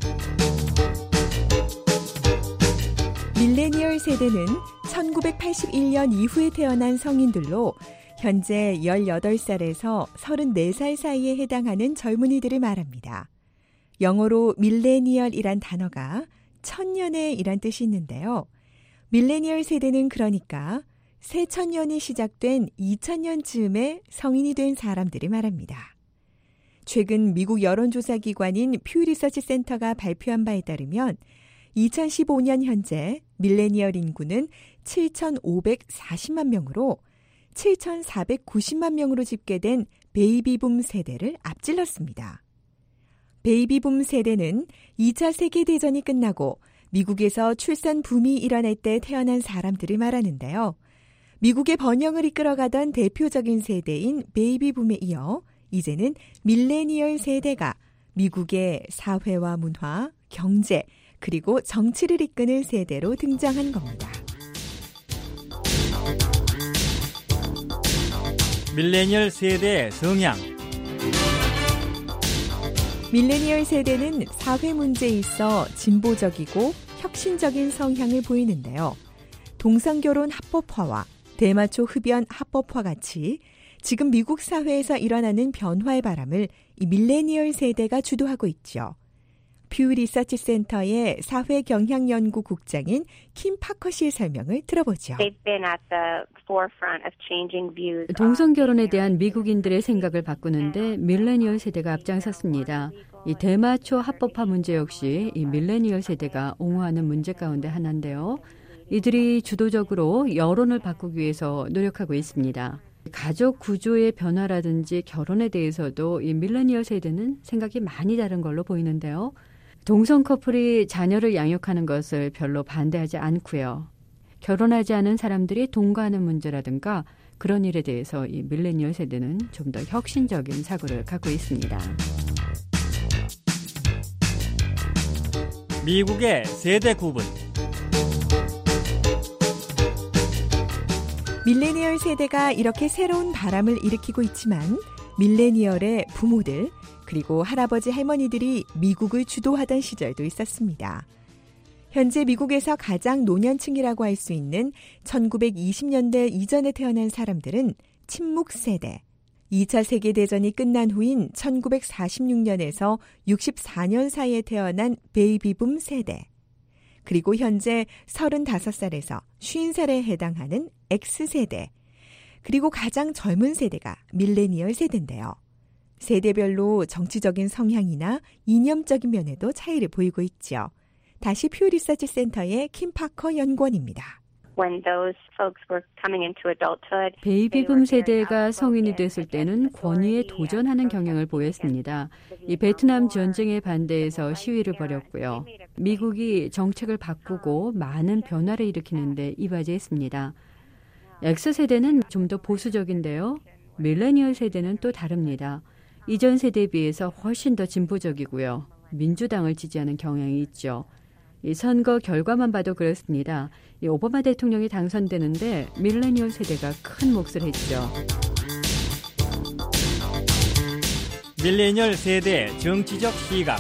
[SPEAKER 7] 밀레니얼 세대는 1981년 이후에 태어난 성인들로 현재 18살에서 34살 사이에 해당하는 젊은이들을 말합니다. 영어로 밀레니얼이란 단어가 천년의이란 뜻이 있는데요. 밀레니얼 세대는 그러니까 새 천년이 시작된 2000년쯤에 성인이 된 사람들을 말합니다. 최근 미국 여론조사기관인 퓨 리서치 센터가 발표한 바에 따르면 2015년 현재 밀레니얼 인구는 7,540만 명으로 7,490만 명으로 집계된 베이비붐 세대를 앞질렀습니다. 베이비붐 세대는 2차 세계대전이 끝나고 미국에서 출산 붐이 일어날 때 태어난 사람들을 말하는데요. 미국의 번영을 이끌어가던 대표적인 세대인 베이비붐에 이어 이제는 밀레니얼 세대가 미국의 사회와 문화, 경제, 그리고 정치를 이끄는 세대로 등장한 겁니다.
[SPEAKER 5] 밀레니얼 세대의 성향.
[SPEAKER 7] 밀레니얼 세대는 사회 문제에 있어 진보적이고 혁신적인 성향을 보이는데요. 동성결혼 합법화와 대마초 흡연 합법화 같이 지금 미국 사회에서 일어나는 변화의 바람을 이 밀레니얼 세대가 주도하고 있죠. 퓨 리서치 센터의 사회경향연구 국장인 킴 파커 씨의 설명을 들어보죠.
[SPEAKER 12] 동성 결혼에 대한 미국인들의 생각을 바꾸는데 밀레니얼 세대가 앞장섰습니다. 이 대마초 합법화 문제 역시 이 밀레니얼 세대가 옹호하는 문제 가운데 하나인데요. 이들이 주도적으로 여론을 바꾸기 위해서 노력하고 있습니다. 가족 구조의 변화라든지 결혼에 대해서도 이 밀레니얼 세대는 생각이 많이 다른 걸로 보이는데요. 동성 커플이 자녀를 양육하는 것을 별로 반대하지 않고요. 결혼하지 않은 사람들이 동거하는 문제라든가 그런 일에 대해서 이 밀레니얼 세대는 좀 더 혁신적인 사고를 갖고 있습니다.
[SPEAKER 5] 미국의 세대 구분.
[SPEAKER 7] 밀레니얼 세대가 이렇게 새로운 바람을 일으키고 있지만 밀레니얼의 부모들 그리고 할아버지 할머니들이 미국을 주도하던 시절도 있었습니다. 현재 미국에서 가장 노년층이라고 할 수 있는 1920년대 이전에 태어난 사람들은 침묵 세대, 2차 세계대전이 끝난 후인 1946년에서 64년 사이에 태어난 베이비붐 세대, 그리고 현재 35살에서 50살에 해당하는 X세대, 그리고 가장 젊은 세대가 밀레니얼 세대인데요. 세대별로 정치적인 성향이나 이념적인 면에도 차이를 보이고 있죠. 다시 퓨 리서치 센터의 킴 파커 연구원입니다.
[SPEAKER 12] 베이비붐 세대가 성인이 됐을 때는 권위에 도전하는 경향을 보였습니다. 이 베트남 전쟁에 반대해서 시위를 벌였고요. 미국이 정책을 바꾸고 많은 변화를 일으키는데 이바지했습니다. X세대는 좀 더 보수적인데요. 밀레니얼 세대는 또 다릅니다. 이전 세대에 비해서 훨씬 더 진보적이고요. 민주당을 지지하는 경향이 있죠. 이 선거 결과만 봐도 그렇습니다. 이 오바마 대통령이 당선되는데 밀레니얼 세대가 큰 몫을 했죠.
[SPEAKER 5] 밀레니얼 세대의 정치적 시각.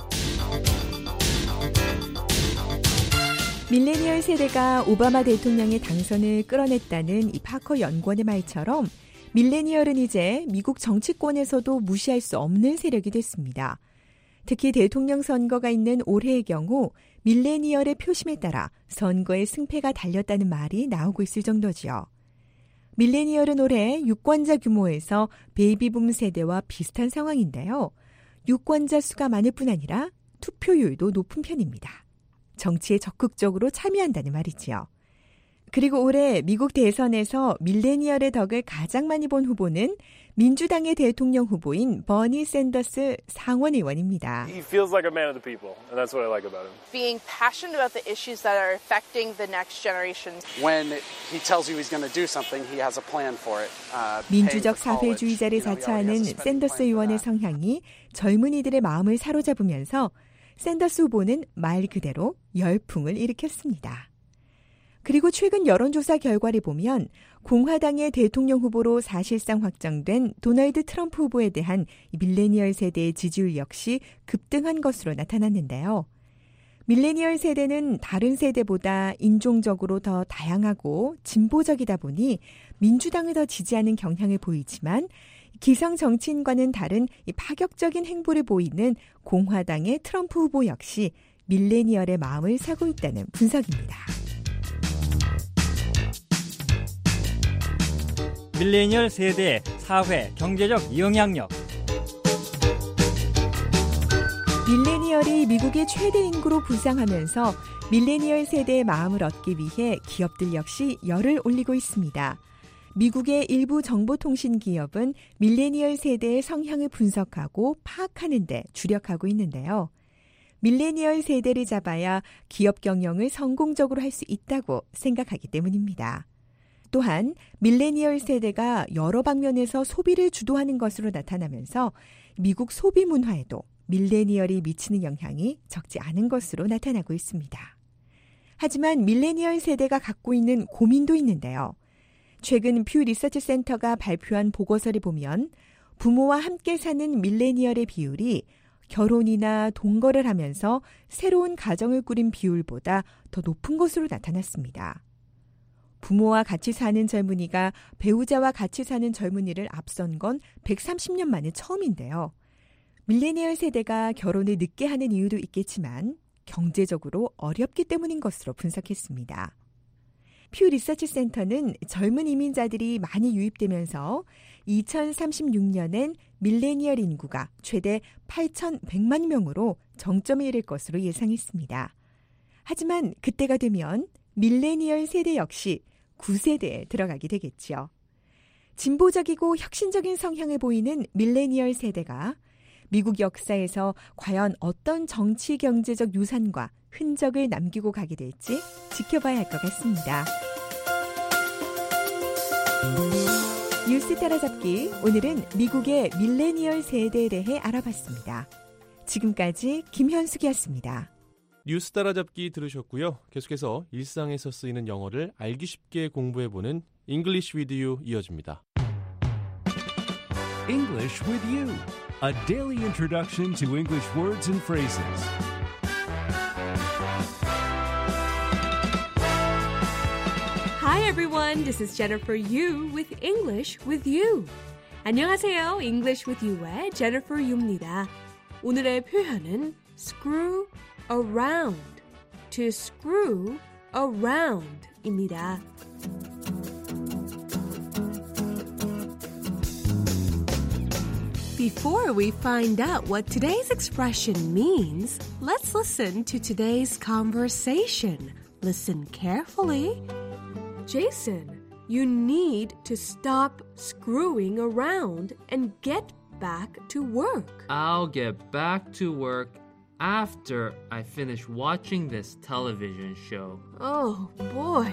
[SPEAKER 7] 밀레니얼 세대가 오바마 대통령의 당선을 끌어냈다는 이 파커 연구원의 말처럼 밀레니얼은 이제 미국 정치권에서도 무시할 수 없는 세력이 됐습니다. 특히 대통령 선거가 있는 올해의 경우 밀레니얼의 표심에 따라 선거의 승패가 달렸다는 말이 나오고 있을 정도지요. 밀레니얼은 올해 유권자 규모에서 베이비붐 세대와 비슷한 상황인데요. 유권자 수가 많을 뿐 아니라 투표율도 높은 편입니다. 정치에 적극적으로 참여한다는 말이지요. 그리고 올해 미국 대선에서 밀레니얼의 덕을 가장 많이 본 후보는 민주당의 대통령 후보인 버니 샌더스 상원 의원입니다.
[SPEAKER 13] He feels like a man of the people, and that's what I like about him.
[SPEAKER 9] Being passionate about the issues that are affecting the next generation.
[SPEAKER 14] When he tells you he's going to do something, he has a plan for it.
[SPEAKER 7] 민주적 사회주의자를 자처하는 샌더스 의원의 성향이 젊은이들의 마음을 사로잡으면서 샌더스 후보는 말 그대로 열풍을 일으켰습니다. 그리고 최근 여론조사 결과를 보면 공화당의 대통령 후보로 사실상 확정된 도널드 트럼프 후보에 대한 밀레니얼 세대의 지지율 역시 급등한 것으로 나타났는데요. 밀레니얼 세대는 다른 세대보다 인종적으로 더 다양하고 진보적이다 보니 민주당을 더 지지하는 경향을 보이지만 기성 정치인과는 다른 파격적인 행보를 보이는 공화당의 트럼프 후보 역시 밀레니얼의 마음을 사고 있다는 분석입니다.
[SPEAKER 5] 밀레니얼 세대의 사회, 경제적 영향력.
[SPEAKER 7] 밀레니얼이 미국의 최대 인구로 부상하면서 밀레니얼 세대의 마음을 얻기 위해 기업들 역시 열을 올리고 있습니다. 미국의 일부 정보통신 기업은 밀레니얼 세대의 성향을 분석하고 파악하는 데 주력하고 있는데요. 밀레니얼 세대를 잡아야 기업 경영을 성공적으로 할 수 있다고 생각하기 때문입니다. 또한 밀레니얼 세대가 여러 방면에서 소비를 주도하는 것으로 나타나면서 미국 소비 문화에도 밀레니얼이 미치는 영향이 적지 않은 것으로 나타나고 있습니다. 하지만 밀레니얼 세대가 갖고 있는 고민도 있는데요. 최근 퓨 리서치 센터가 발표한 보고서를 보면 부모와 함께 사는 밀레니얼의 비율이 결혼이나 동거를 하면서 새로운 가정을 꾸린 비율보다 더 높은 것으로 나타났습니다. 부모와 같이 사는 젊은이가 배우자와 같이 사는 젊은이를 앞선 건 130년 만에 처음인데요. 밀레니얼 세대가 결혼을 늦게 하는 이유도 있겠지만 경제적으로 어렵기 때문인 것으로 분석했습니다. 퓨 리서치 센터는 젊은 이민자들이 많이 유입되면서 2036년엔 밀레니얼 인구가 최대 8,100만 명으로 정점에 이를 것으로 예상했습니다. 하지만 그때가 되면 밀레니얼 세대 역시 9세대에 들어가게 되겠죠. 진보적이고 혁신적인 성향을 보이는 밀레니얼 세대가 미국 역사에서 과연 어떤 정치 경제적 유산과 흔적을 남기고 가게 될지 지켜봐야 할 것 같습니다. 뉴스 따라잡기, 오늘은 미국의 밀레니얼 세대에 대해 알아봤습니다. 지금까지 김현숙이었습니다.
[SPEAKER 3] 뉴스 따라잡기 들으셨고요. 계속해서 일상에서 쓰이는 영어를 알기 쉽게 공부해보는 English with You 이어집니다.
[SPEAKER 15] English with You, a daily introduction to English words and phrases.
[SPEAKER 16] Hi everyone, this is Jennifer Yu with English with You. 안녕하세요, English with You의 Jennifer Yu입니다. 오늘의 표현은 screw around, to screw around 입니다. Before we find out what today's expression means, let's listen to today's conversation. Listen carefully. Jason, you need to stop screwing around and get back to work.
[SPEAKER 17] I'll get back to work after I finish watching this television show.
[SPEAKER 16] Oh, boy.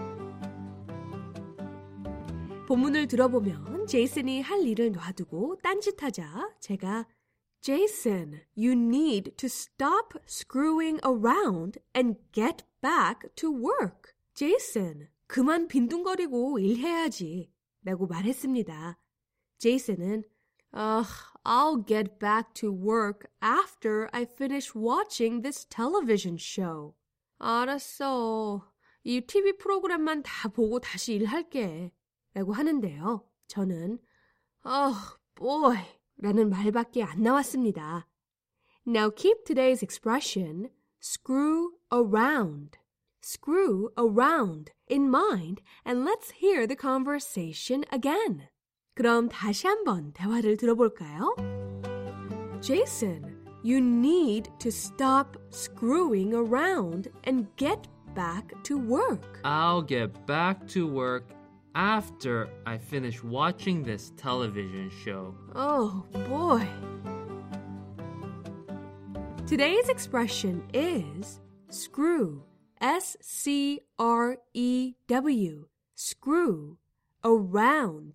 [SPEAKER 16] 본문을 들어보면 제이슨이 할 일을 놔두고 딴짓하자 제가 Jason, you need to stop screwing around and get back to work. Jason, 그만 빈둥거리고 일해야지 라고 말했습니다. 제이슨은 I'll get back to work after I finish watching this television show. 알았어. 이 TV 프로그램만 다 보고 다시 일할게. 라고 하는데요. 저는 boy 라는 말밖에 안 나왔습니다. Now keep today's expression screw around. Screw around in mind and let's hear the conversation again. 그럼 다시 한번 대화를 들어볼까요? Jason, you need to stop screwing around and get back to work.
[SPEAKER 17] I'll get back to work after I finish watching this television show.
[SPEAKER 16] Oh, boy. Today's expression is screw. S-C-R-E-W. Screw. Around.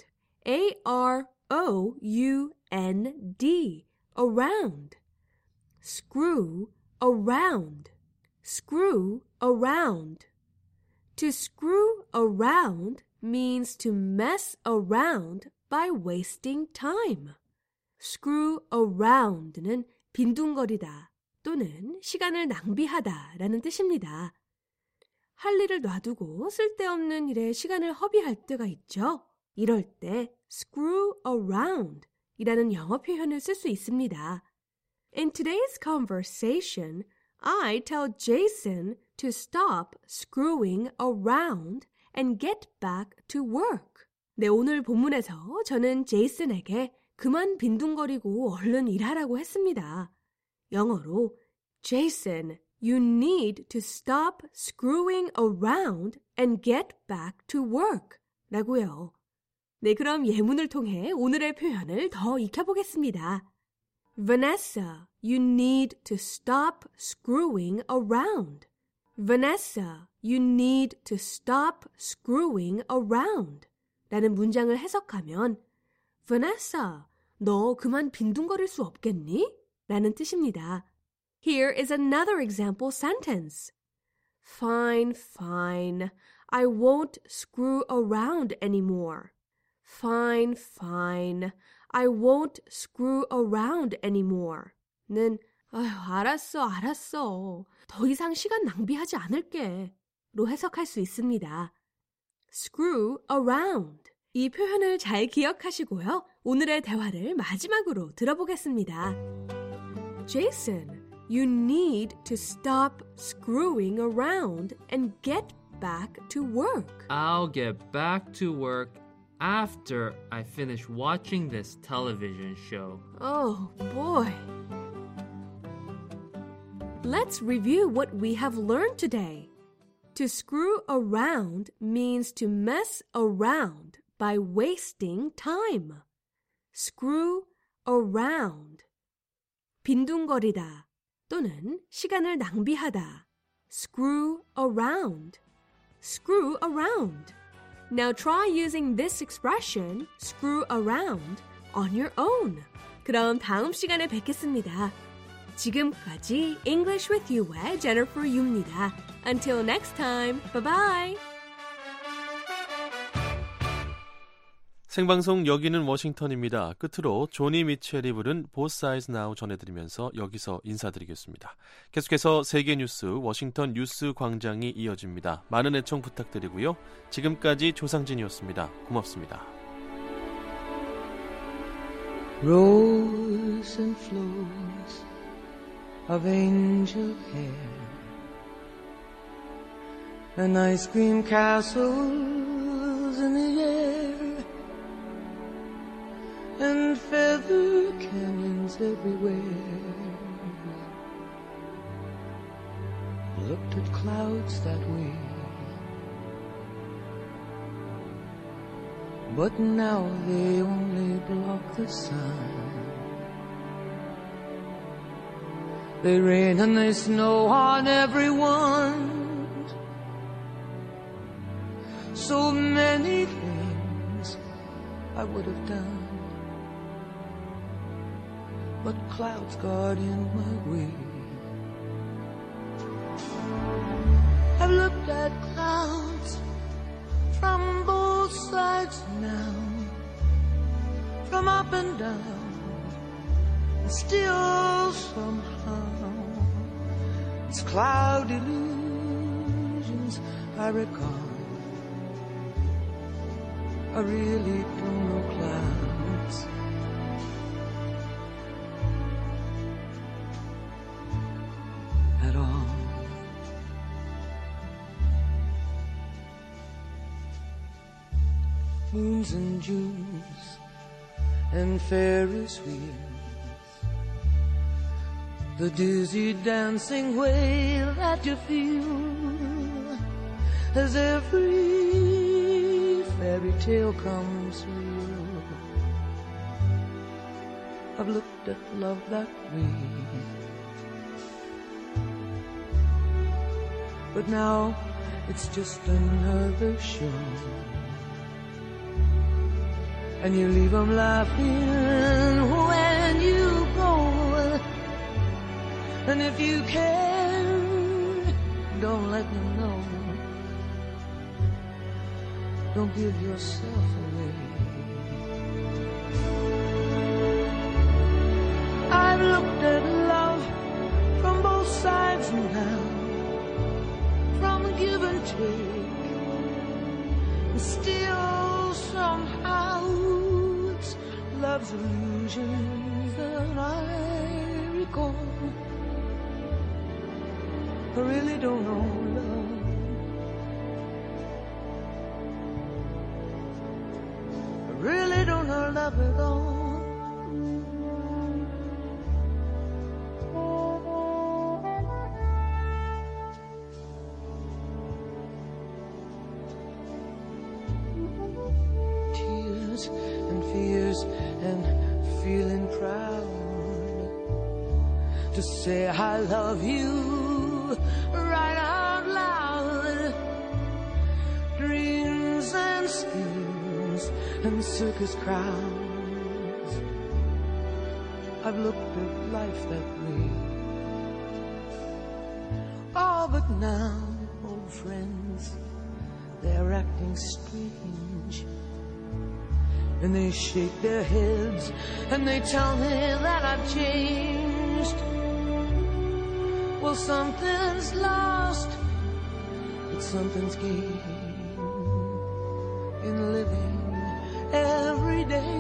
[SPEAKER 16] A-R-O-U-N-D. Around. Screw around. Screw around. To screw around means to mess around by wasting time. Screw around는 빈둥거리다 또는 시간을 낭비하다 라는 뜻입니다. 할 일을 놔두고 쓸데없는 일에 시간을 허비할 때가 있죠. 이럴 때 screw around 이라는 영어 표현을 쓸 수 있습니다. In today's conversation, I tell Jason to stop screwing around and get back to work. 네, 오늘 본문에서 저는 제이슨에게 그만 빈둥거리고 얼른 일하라고 했습니다. 영어로 Jason, you need to stop screwing around and get back to work 라고요. 네, 그럼 예문을 통해 오늘의 표현을 더 익혀보겠습니다. Vanessa, you need to stop screwing around. Vanessa, you need to stop screwing around. 라는 문장을 해석하면 Vanessa, 너 그만 빈둥거릴 수 없겠니? 라는 뜻입니다. Here is another example sentence. Fine, fine. I won't screw around anymore. Fine, fine. I won't screw around anymore. 는 알았어. 더 이상 시간 낭비하지 않을게. 로 해석할 수 있습니다. screw around. 이 표현을 잘 기억하시고요. 오늘의 대화를 마지막으로 들어보겠습니다. Jason, you need to stop screwing around and get back to work.
[SPEAKER 17] I'll get back to work after I finish watching this television show.
[SPEAKER 16] Oh, boy. Let's review what we have learned today. To screw around means to mess around by wasting time. Screw around. 빈둥거리다 또는 시간을 낭비하다. Screw around. Screw around. Now try using this expression, screw around, on your own. 그럼 다음 시간에 뵙겠습니다. 지금까지 English with You의 Jennifer Yu입니다. Until next time, bye-bye.
[SPEAKER 3] 생방송 여기는 워싱턴입니다. 끝으로 조니 미첼이 부른 Both Sides Now 전해드리면서 여기서 인사드리겠습니다. 계속해서 세계 뉴스 워싱턴 뉴스 광장이 이어집니다. 많은 애청 부탁드리고요. 지금까지 조상진이었습니다. 고맙습니다.
[SPEAKER 18] Rose and flows of angel hair and ice cream castles in the air and feather canyons everywhere. Looked at clouds that way, but now they only block the sun. They rain and they snow on everyone. So many things I would have done, but clouds got in my way. I've looked at clouds from both sides now, from up and down, and still somehow it's cloud illusions I recall. I really don't know clouds. At all. Moons and Junes and Ferris wheels, the dizzy dancing way that you feel as every fairy tale comes real. I've looked at love that way, but now it's just another show. And you leave them laughing when you go. And if you can, don't let them know. Don't give yourself away. I've looked at love from both sides now, from give and take, and still somehow it's love's illusions that I recall. I really don't know love. I really don't know love at all. Tears and fears and feeling proud to say I love you right out loud. Dreams and schemes and circus crowds. I've looked at life that way. Oh, but now, old friends, they're acting strange. And they shake their heads and they tell me that I've changed. Well, something's lost, but something's gained. in living every day.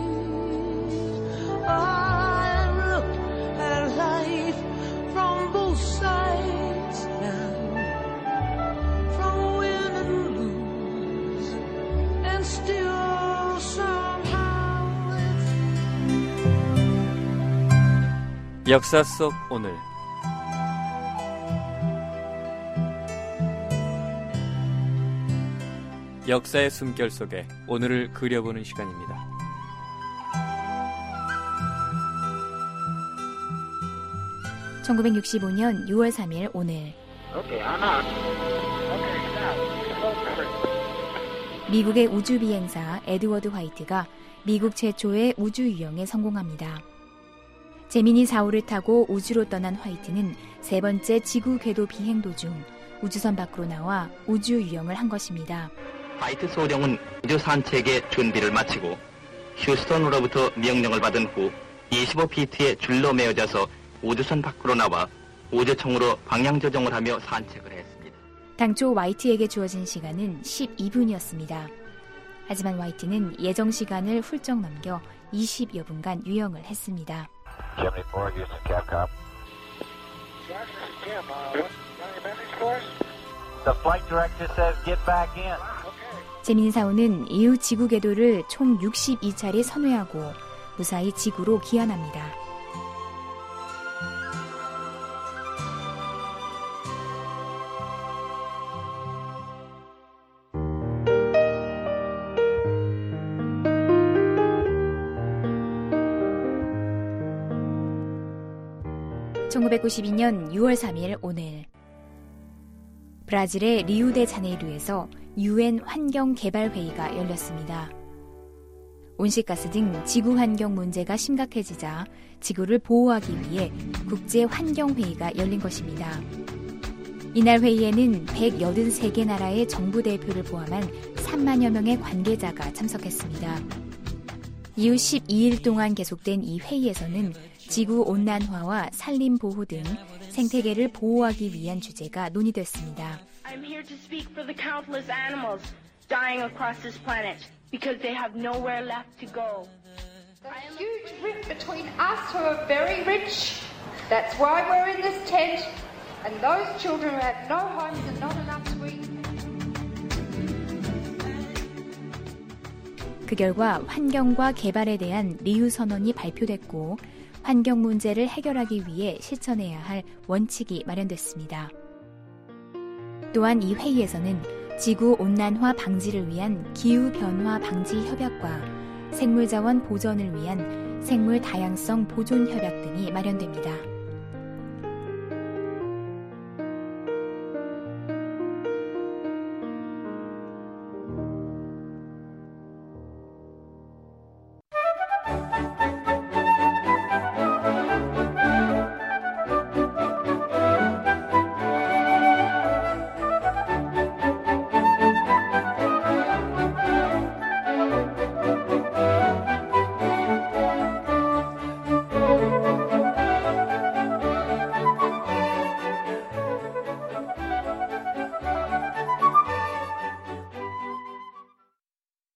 [SPEAKER 18] I look at life from both sides now, from win and lose, and still somehow it's...
[SPEAKER 19] 역사 속 오늘. 역사의 숨결 속에 오늘을 그려보는 시간입니다.
[SPEAKER 20] (1965년 6월 3일) 오늘 미국의 우주 비행사 에드워드 화이트가 미국 최초의 우주 유영에 성공합니다. 제미니 4호를 타고 우주로 떠난 화이트는 세 번째 지구 궤도 비행 도중 우주선 밖으로 나와 우주 유영을 한 것입니다.
[SPEAKER 21] 화이트 소령은 우주 산책의 준비를 마치고 휴스턴으로부터 명령을 받은 후 25피트의 줄로 메어져서 우주선 밖으로 나와 우주총으로 방향 조정을 하며 산책을 했습니다.
[SPEAKER 20] 당초 화이트에게 주어진 시간은 12분이었습니다. 하지만 화이트는 예정 시간을 훌쩍 넘겨 20여 분간 유영을 했습니다. 제미니 4호는 이후 지구 궤도를 총 62차례 선회하고 무사히 지구로 귀환합니다. (1992년 6월 3일) 오늘 브라질의 리우데자네이루에서 UN 환경개발회의가 열렸습니다. 온실가스 등 지구 환경 문제가 심각해지자 지구를 보호하기 위해 국제환경회의가 열린 것입니다. 이날 회의에는 183개 나라의 정부 대표를 포함한 3만여 명의 관계자가 참석했습니다. 이후 12일 동안 계속된 이 회의에서는 지구온난화와 산림보호 등 생태계를 보호하기 위한 주제가 논의됐습니다.
[SPEAKER 22] I'm here to speak for the countless animals dying across this planet because they have nowhere left to go.
[SPEAKER 23] A huge rift between us who are very rich, that's why we're in this tent, and those children who have no homes and not enough to eat.
[SPEAKER 20] 그 결과 환경과 개발에 대한 리우 선언이 발표됐고 환경 문제를 해결하기 위해 실천해야 할 원칙이 마련됐습니다. 또한 이 회의에서는 지구온난화 방지를 위한 기후변화 방지 협약과 생물자원 보전을 위한 생물 다양성 보존 협약 등이 마련됩니다.